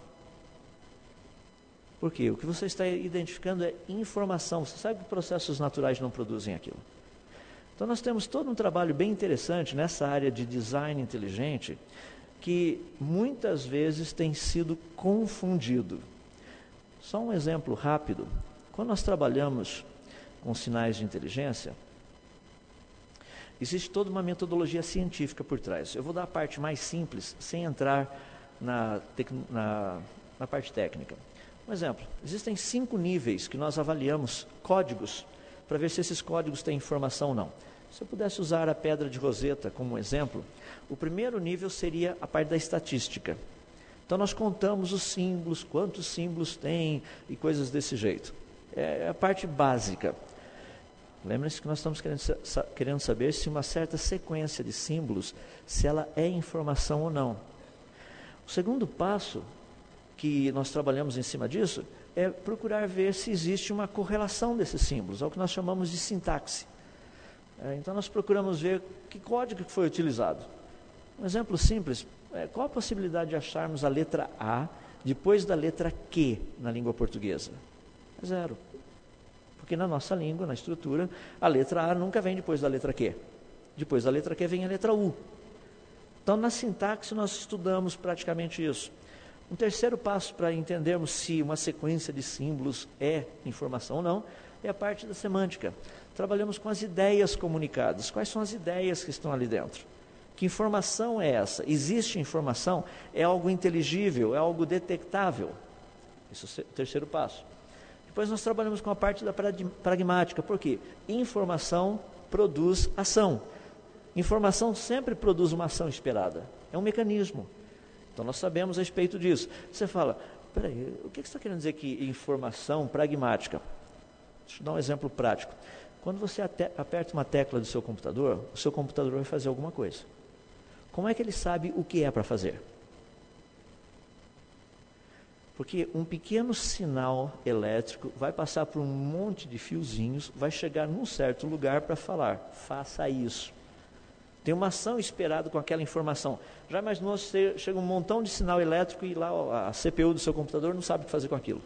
Por quê? O que você está identificando é informação. Você sabe que processos naturais não produzem aquilo. Então nós temos todo um trabalho bem interessante nessa área de design inteligente, que muitas vezes tem sido confundido. Só um exemplo rápido. Quando nós trabalhamos com sinais de inteligência, existe toda uma metodologia científica por trás. Eu vou dar a parte mais simples, sem entrar na parte técnica. Um exemplo, existem 5 níveis que nós avaliamos códigos, para ver se esses códigos têm informação ou não. Se eu pudesse usar a pedra de Rosetta como exemplo, o primeiro nível seria a parte da estatística. Então nós contamos os símbolos, quantos símbolos tem e coisas desse jeito. É a parte básica. Lembre-se que nós estamos querendo saber se uma certa sequência de símbolos, se ela é informação ou não. O segundo passo que nós trabalhamos em cima disso é procurar ver se existe uma correlação desses símbolos, é o que nós chamamos de sintaxe. Então nós procuramos ver que código que foi utilizado. Um exemplo simples, qual a possibilidade de acharmos a letra A depois da letra Q na língua portuguesa? É 0. Porque na nossa língua, na estrutura, a letra A nunca vem depois da letra Q. Depois da letra Q vem a letra U. Então na sintaxe nós estudamos praticamente isso. Um terceiro passo para entendermos se uma sequência de símbolos é informação ou não, é a parte da semântica. Trabalhamos com as ideias comunicadas. Quais são as ideias que estão ali dentro? Que informação é essa? Existe informação? É algo inteligível? É algo detectável? Esse é o terceiro passo. Depois nós trabalhamos com a parte da pragmática. Por quê? Informação produz ação. Informação sempre produz uma ação esperada. É um mecanismo. Então nós sabemos a respeito disso. Você fala, peraí, o que você está querendo dizer que informação pragmática? Deixa eu dar um exemplo prático. Quando você aperta uma tecla do seu computador, o seu computador vai fazer alguma coisa. Como é que ele sabe o que é para fazer? Porque um pequeno sinal elétrico vai passar por um monte de fiozinhos, vai chegar num certo lugar para falar, faça isso. Tem uma ação esperada com aquela informação. Já imaginou, chega um montão de sinal elétrico e lá a CPU do seu computador não sabe o que fazer com aquilo?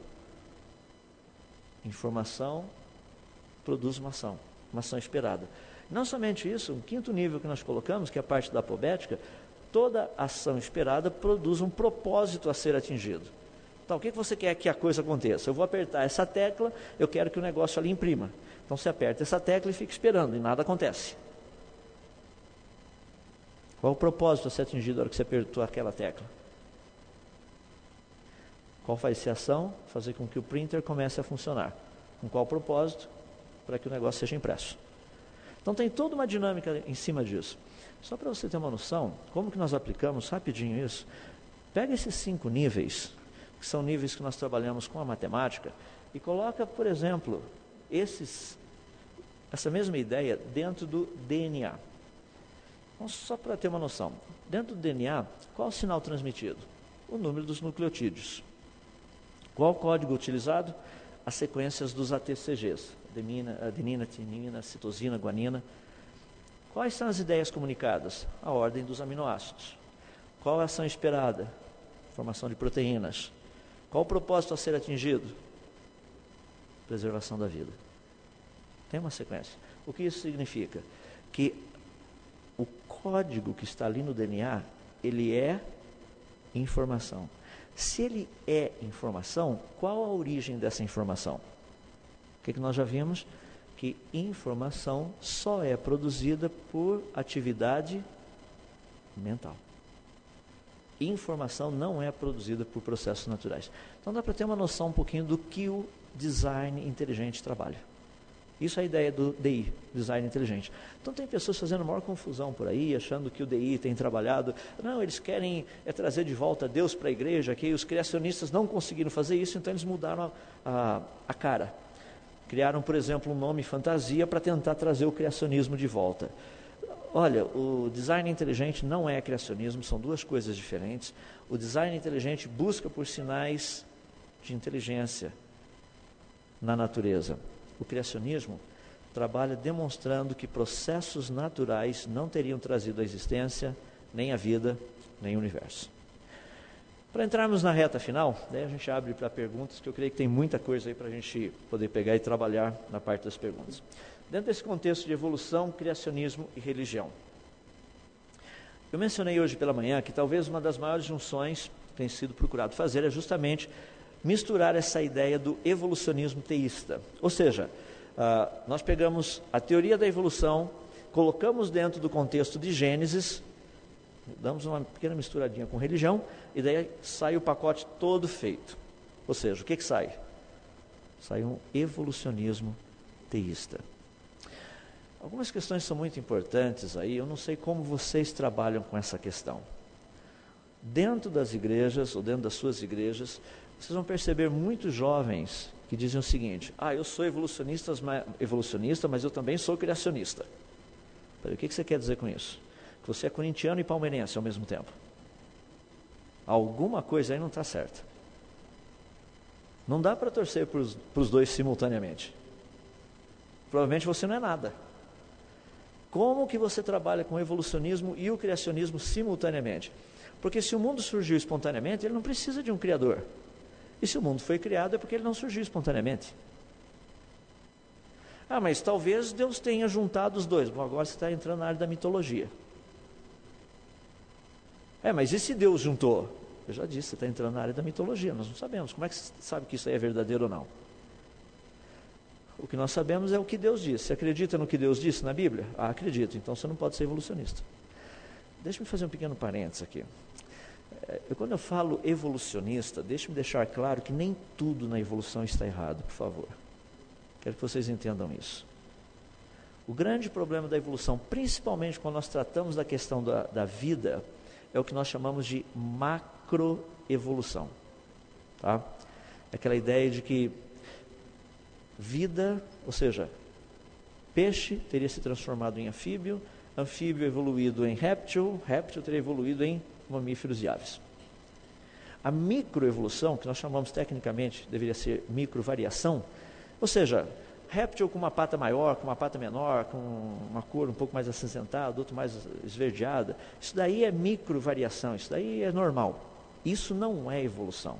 Informação produz uma ação esperada. Não somente isso, o quinto nível que nós colocamos, que é a parte da apobética, toda ação esperada produz um propósito a ser atingido. Então, o que você quer que a coisa aconteça? Eu vou apertar essa tecla, eu quero que o negócio ali imprima. Então, você aperta essa tecla e fica esperando, e nada acontece. Qual o propósito a ser atingido na hora que você apertou aquela tecla? Qual vai ser a ação? Fazer com que o printer comece a funcionar. Com qual propósito? Para que o negócio seja impresso. Então tem toda uma dinâmica em cima disso. Só para você ter uma noção, como que nós aplicamos rapidinho isso, pega esses 5 níveis, que são níveis que nós trabalhamos com a matemática, e coloca, por exemplo, essa mesma ideia dentro do DNA. Então, só para ter uma noção, dentro do DNA, qual o sinal transmitido? O número dos nucleotídeos. Qual o código utilizado? As sequências dos ATCGs, adenina, timina, citosina, guanina. Quais são as ideias comunicadas? A ordem dos aminoácidos. Qual a ação esperada? Formação de proteínas. Qual o propósito a ser atingido? Preservação da vida. Tem uma sequência. O que isso significa? Que o código que está ali no DNA, ele é informação. Se ele é informação, qual a origem dessa informação? O que nós já vimos? Que informação só é produzida por atividade mental. Informação não é produzida por processos naturais. Então dá para ter uma noção um pouquinho do que o design inteligente trabalha. Isso é a ideia do DI, Design Inteligente. Então tem pessoas fazendo maior confusão por aí, achando que o DI tem trabalhado. Não, eles querem trazer de volta Deus para a igreja, que os criacionistas não conseguiram fazer isso, então eles mudaram a cara. Criaram, por exemplo, um nome fantasia para tentar trazer o criacionismo de volta. Olha, o design inteligente não é criacionismo, são duas coisas diferentes. O design inteligente busca por sinais de inteligência na natureza. O criacionismo trabalha demonstrando que processos naturais não teriam trazido a existência, nem a vida, nem o universo. Para entrarmos na reta final, daí a gente abre para perguntas, que eu creio que tem muita coisa aí para a gente poder pegar e trabalhar na parte das perguntas. Dentro desse contexto de evolução, criacionismo e religião. Eu mencionei hoje pela manhã que talvez uma das maiores junções que tem sido procurado fazer é justamente misturar essa ideia do evolucionismo teísta. Ou seja, nós pegamos a teoria da evolução, colocamos dentro do contexto de Gênesis, damos uma pequena misturadinha com religião, e daí sai o pacote todo feito. Ou seja, o que sai? Sai um evolucionismo teísta. Algumas questões são muito importantes aí, eu não sei como vocês trabalham com essa questão. Dentro das igrejas, ou dentro das suas igrejas, vocês vão perceber muitos jovens que dizem o seguinte: eu sou evolucionista, mas eu também sou criacionista. Peraí, o que você quer dizer com isso? Que você é corintiano e palmeirense ao mesmo tempo. Alguma coisa aí não está certa. Não dá para torcer para os dois simultaneamente. Provavelmente você não é nada. Como que você trabalha com o evolucionismo e o criacionismo simultaneamente? Porque se o mundo surgiu espontaneamente, ele não precisa de um criador. E se o mundo foi criado, é porque ele não surgiu espontaneamente. Mas talvez Deus tenha juntado os dois. Bom, agora você está entrando na área da mitologia. Mas e se Deus juntou? Eu já disse, você está entrando na área da mitologia, nós não sabemos. Como é que você sabe que isso aí é verdadeiro ou não? O que nós sabemos é o que Deus disse. Você acredita no que Deus disse na Bíblia? Acredito, então você não pode ser evolucionista. Deixa-me fazer um pequeno parênteses aqui. Quando eu falo evolucionista, deixe-me deixar claro que nem tudo na evolução está errado, por favor. Quero que vocês entendam isso. O grande problema da evolução, principalmente quando nós tratamos da questão da vida, é o que nós chamamos de macroevolução. Tá? É aquela ideia de que vida, ou seja, peixe teria se transformado em anfíbio, anfíbio evoluído em réptil, réptil teria evoluído em mamíferos e aves. A microevolução, que nós chamamos tecnicamente, deveria ser microvariação, ou seja, réptil com uma pata maior, com uma pata menor, com uma cor um pouco mais acinzentada, outro mais esverdeada, isso daí é microvariação, isso daí é normal. Isso não é evolução.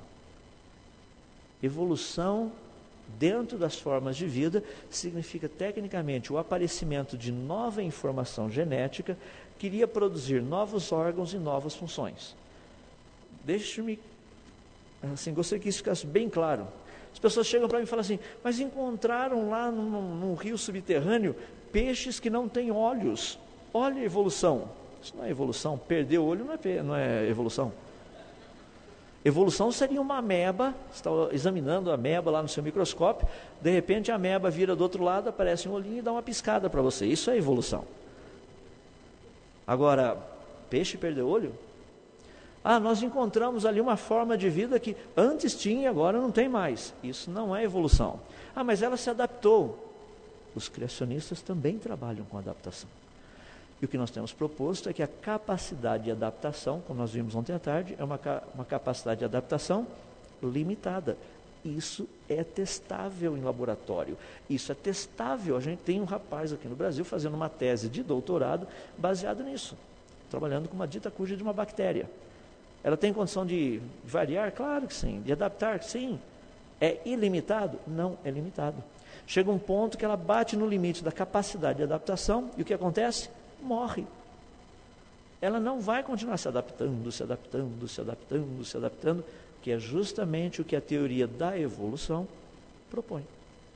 Evolução dentro das formas de vida significa tecnicamente o aparecimento de nova informação genética que iria produzir novos órgãos e novas funções. Deixe-me, gostaria que isso ficasse bem claro. As pessoas chegam para mim e falam assim: mas encontraram lá num rio subterrâneo peixes que não têm olhos. Olha a evolução. Isso não é evolução. Perder o olho não é evolução. Evolução seria uma ameba, você está examinando a ameba lá no seu microscópio, de repente a ameba vira do outro lado, aparece um olhinho e dá uma piscada para você. Isso é evolução. Agora, peixe perder olho? Nós encontramos ali uma forma de vida que antes tinha e agora não tem mais. Isso não é evolução. Mas ela se adaptou. Os criacionistas também trabalham com adaptação. E o que nós temos proposto é que a capacidade de adaptação, como nós vimos ontem à tarde, é uma capacidade de adaptação limitada. Isso é testável em laboratório. Isso é testável. A gente tem um rapaz aqui no Brasil fazendo uma tese de doutorado baseado nisso, trabalhando com uma dita cuja de uma bactéria. Ela tem condição de variar? Claro que sim. De adaptar? Sim. É ilimitado? Não é limitado. Chega um ponto que ela bate no limite da capacidade de adaptação e o que acontece? Morre. Ela não vai continuar se adaptando, que é justamente o que a teoria da evolução propõe.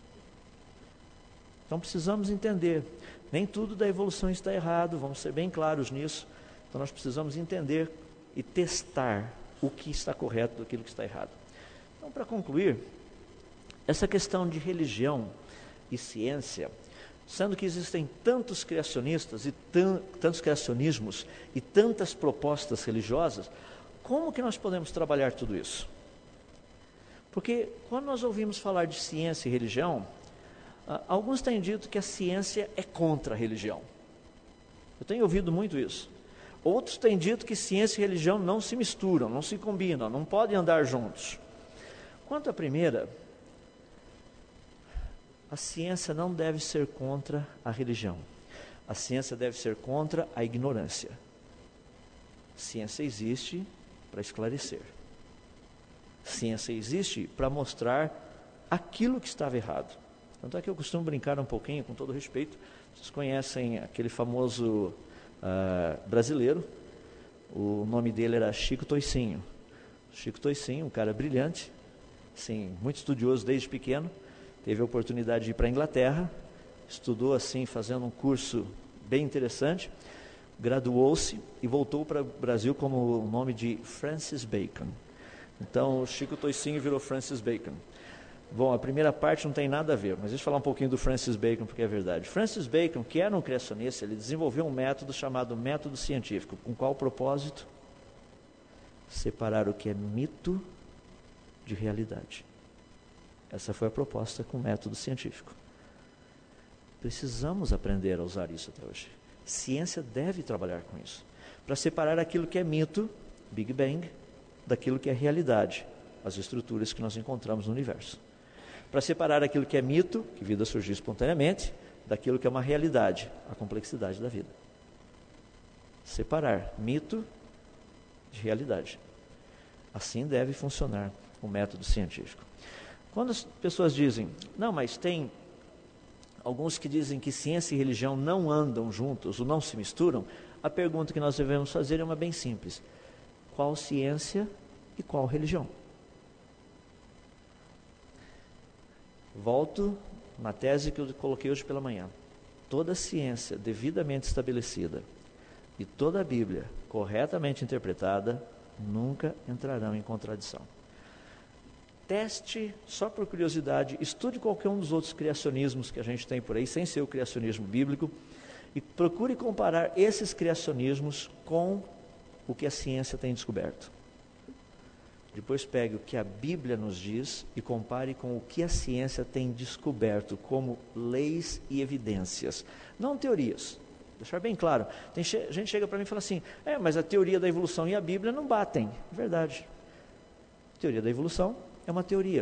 Então precisamos entender, nem tudo da evolução está errado, vamos ser bem claros nisso. Então nós precisamos entender e testar o que está correto daquilo que está errado. Então, para concluir, essa questão de religião e ciência, sendo que existem tantos criacionistas e tantos criacionismos e tantas propostas religiosas, como que nós podemos trabalhar tudo isso? Porque quando nós ouvimos falar de ciência e religião, alguns têm dito que a ciência é contra a religião. Eu tenho ouvido muito isso. Outros têm dito que ciência e religião não se misturam, não se combinam, não podem andar juntos. Quanto à primeira, a ciência não deve ser contra a religião. A ciência deve ser contra a ignorância. A ciência existe para esclarecer. A ciência existe para mostrar aquilo que estava errado. Tanto é que eu costumo brincar um pouquinho, com todo respeito. Vocês conhecem aquele famoso brasileiro, o nome dele era Chico Toicinho. Chico Toicinho, um cara brilhante, sim, muito estudioso desde pequeno. Teve a oportunidade de ir para a Inglaterra, estudou assim, fazendo um curso bem interessante, graduou-se e voltou para o Brasil com o nome de Francis Bacon. Então, o Chico Toicinho virou Francis Bacon. Bom, a primeira parte não tem nada a ver, mas deixa eu falar um pouquinho do Francis Bacon, porque é verdade. Francis Bacon, que era um criacionista, ele desenvolveu um método chamado método científico. Com qual propósito? Separar o que é mito de realidade. Essa foi a proposta com o método científico. Precisamos aprender a usar isso até hoje. Ciência deve trabalhar com isso, para separar aquilo que é mito, Big Bang, daquilo que é realidade, as estruturas que nós encontramos no universo. Para separar aquilo que é mito, que vida surgiu espontaneamente, daquilo que é uma realidade, a complexidade da vida. Separar mito de realidade. Assim deve funcionar o método científico. Quando as pessoas dizem, não, mas tem alguns que dizem que ciência e religião não andam juntos ou não se misturam, a pergunta que nós devemos fazer é uma bem simples. Qual ciência e qual religião? Volto na tese que eu coloquei hoje pela manhã. Toda ciência devidamente estabelecida e toda a Bíblia corretamente interpretada nunca entrarão em contradição. Teste, só por curiosidade, estude qualquer um dos outros criacionismos que a gente tem por aí, sem ser o criacionismo bíblico, e procure comparar esses criacionismos com o que a ciência tem descoberto. Depois pegue o que a Bíblia nos diz e compare com o que a ciência tem descoberto como leis e evidências, não teorias. Deixar bem claro, a gente chega para mim e fala assim, mas a teoria da evolução e a Bíblia não batem. É verdade. A teoria da evolução é uma teoria.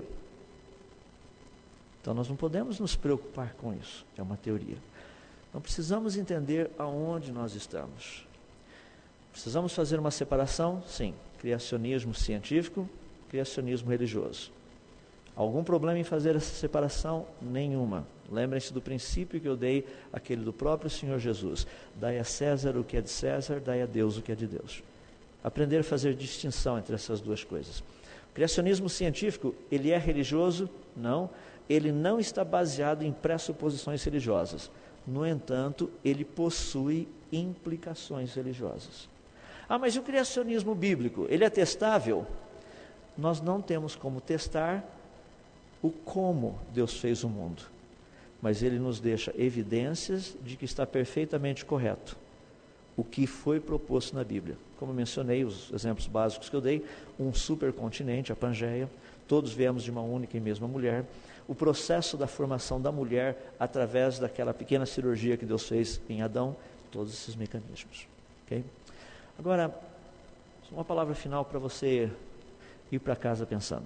Então nós não podemos nos preocupar com isso, é uma teoria. Então precisamos entender aonde nós estamos. Precisamos fazer uma separação? Sim. Criacionismo científico, criacionismo religioso. Algum problema em fazer essa separação? Nenhuma. Lembrem-se do princípio que eu dei, aquele do próprio Senhor Jesus. Dai a César o que é de César, dai a Deus o que é de Deus. Aprender a fazer distinção entre essas duas coisas. O criacionismo científico, ele é religioso? Não. Ele não está baseado em pressuposições religiosas. No entanto, ele possui implicações religiosas. Mas e o criacionismo bíblico? Ele é testável? Nós não temos como testar o como Deus fez o mundo, mas ele nos deixa evidências de que está perfeitamente correto o que foi proposto na Bíblia. Como eu mencionei, os exemplos básicos que eu dei, um supercontinente, a Pangeia, todos viemos de uma única e mesma mulher, o processo da formação da mulher através daquela pequena cirurgia que Deus fez em Adão, todos esses mecanismos. Okay? Agora, uma palavra final para você ir para casa pensando.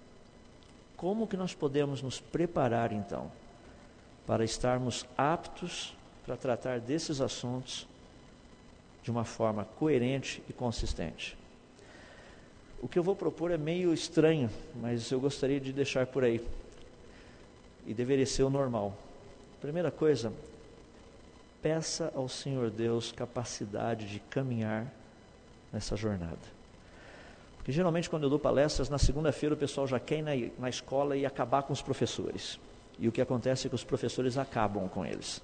Como que nós podemos nos preparar, então, para estarmos aptos para tratar desses assuntos de uma forma coerente e consistente? O que eu vou propor é meio estranho, mas eu gostaria de deixar por aí. E deveria ser o normal. Primeira coisa, peça ao Senhor Deus capacidade de caminhar nessa jornada. Porque geralmente quando eu dou palestras, na segunda-feira o pessoal já quer ir na escola e acabar com os professores. E o que acontece é que os professores acabam com eles.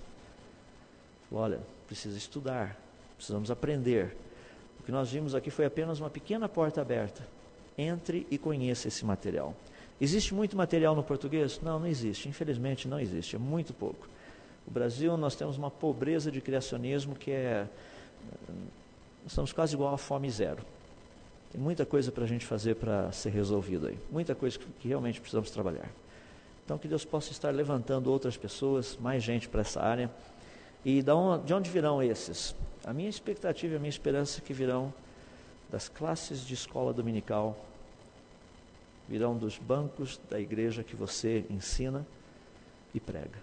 Olha, precisa estudar, precisamos aprender. O que nós vimos aqui foi apenas uma pequena porta aberta. Entre e conheça esse material. Existe muito material no português? Não, não existe. Infelizmente não existe, é muito pouco. No Brasil nós temos uma pobreza de criacionismo que nós estamos quase igual à fome zero. Tem muita coisa para a gente fazer para ser resolvido aí. Muita coisa que realmente precisamos trabalhar. Então que Deus possa estar levantando outras pessoas, mais gente para essa área. E de onde virão esses? A minha expectativa e a minha esperança é que virão das classes de escola dominical, virão dos bancos da igreja que você ensina e prega.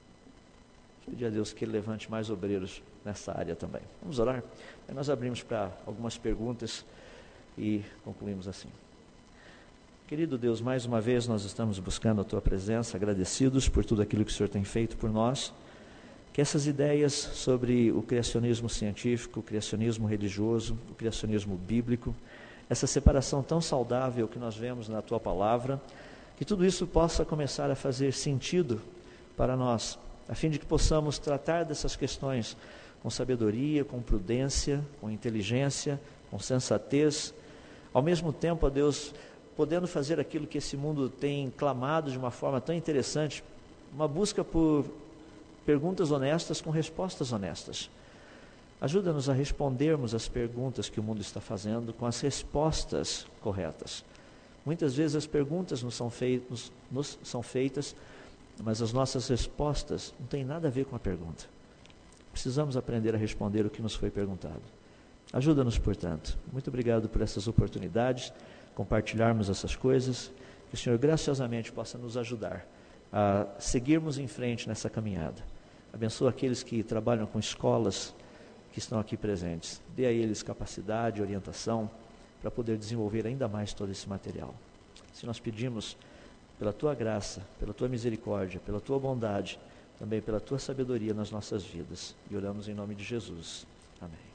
Pedir a Deus que Ele levante mais obreiros nessa área também. Vamos orar? Aí nós abrimos para algumas perguntas e concluímos assim. Querido Deus, mais uma vez nós estamos buscando a Tua presença, agradecidos por tudo aquilo que o Senhor tem feito por nós. Que essas ideias sobre o criacionismo científico, o criacionismo religioso, o criacionismo bíblico, essa separação tão saudável que nós vemos na Tua Palavra, que tudo isso possa começar a fazer sentido para nós, a fim de que possamos tratar dessas questões com sabedoria, com prudência, com inteligência, com sensatez, ao mesmo tempo, ó Deus, podendo fazer aquilo que esse mundo tem clamado de uma forma tão interessante, uma busca por perguntas honestas com respostas honestas. Ajuda-nos a respondermos as perguntas que o mundo está fazendo com as respostas corretas. Muitas vezes as perguntas nos são feitas, mas as nossas respostas não têm nada a ver com a pergunta. Precisamos aprender a responder o que nos foi perguntado. Ajuda-nos, portanto. Muito obrigado por essas oportunidades, compartilharmos essas coisas, que o Senhor graciosamente possa nos ajudar a seguirmos em frente nessa caminhada. Abençoa aqueles que trabalham com escolas que estão aqui presentes. Dê a eles capacidade, orientação, para poder desenvolver ainda mais todo esse material. Se nós pedimos pela Tua graça, pela Tua misericórdia, pela Tua bondade, também pela Tua sabedoria nas nossas vidas. E oramos em nome de Jesus. Amém.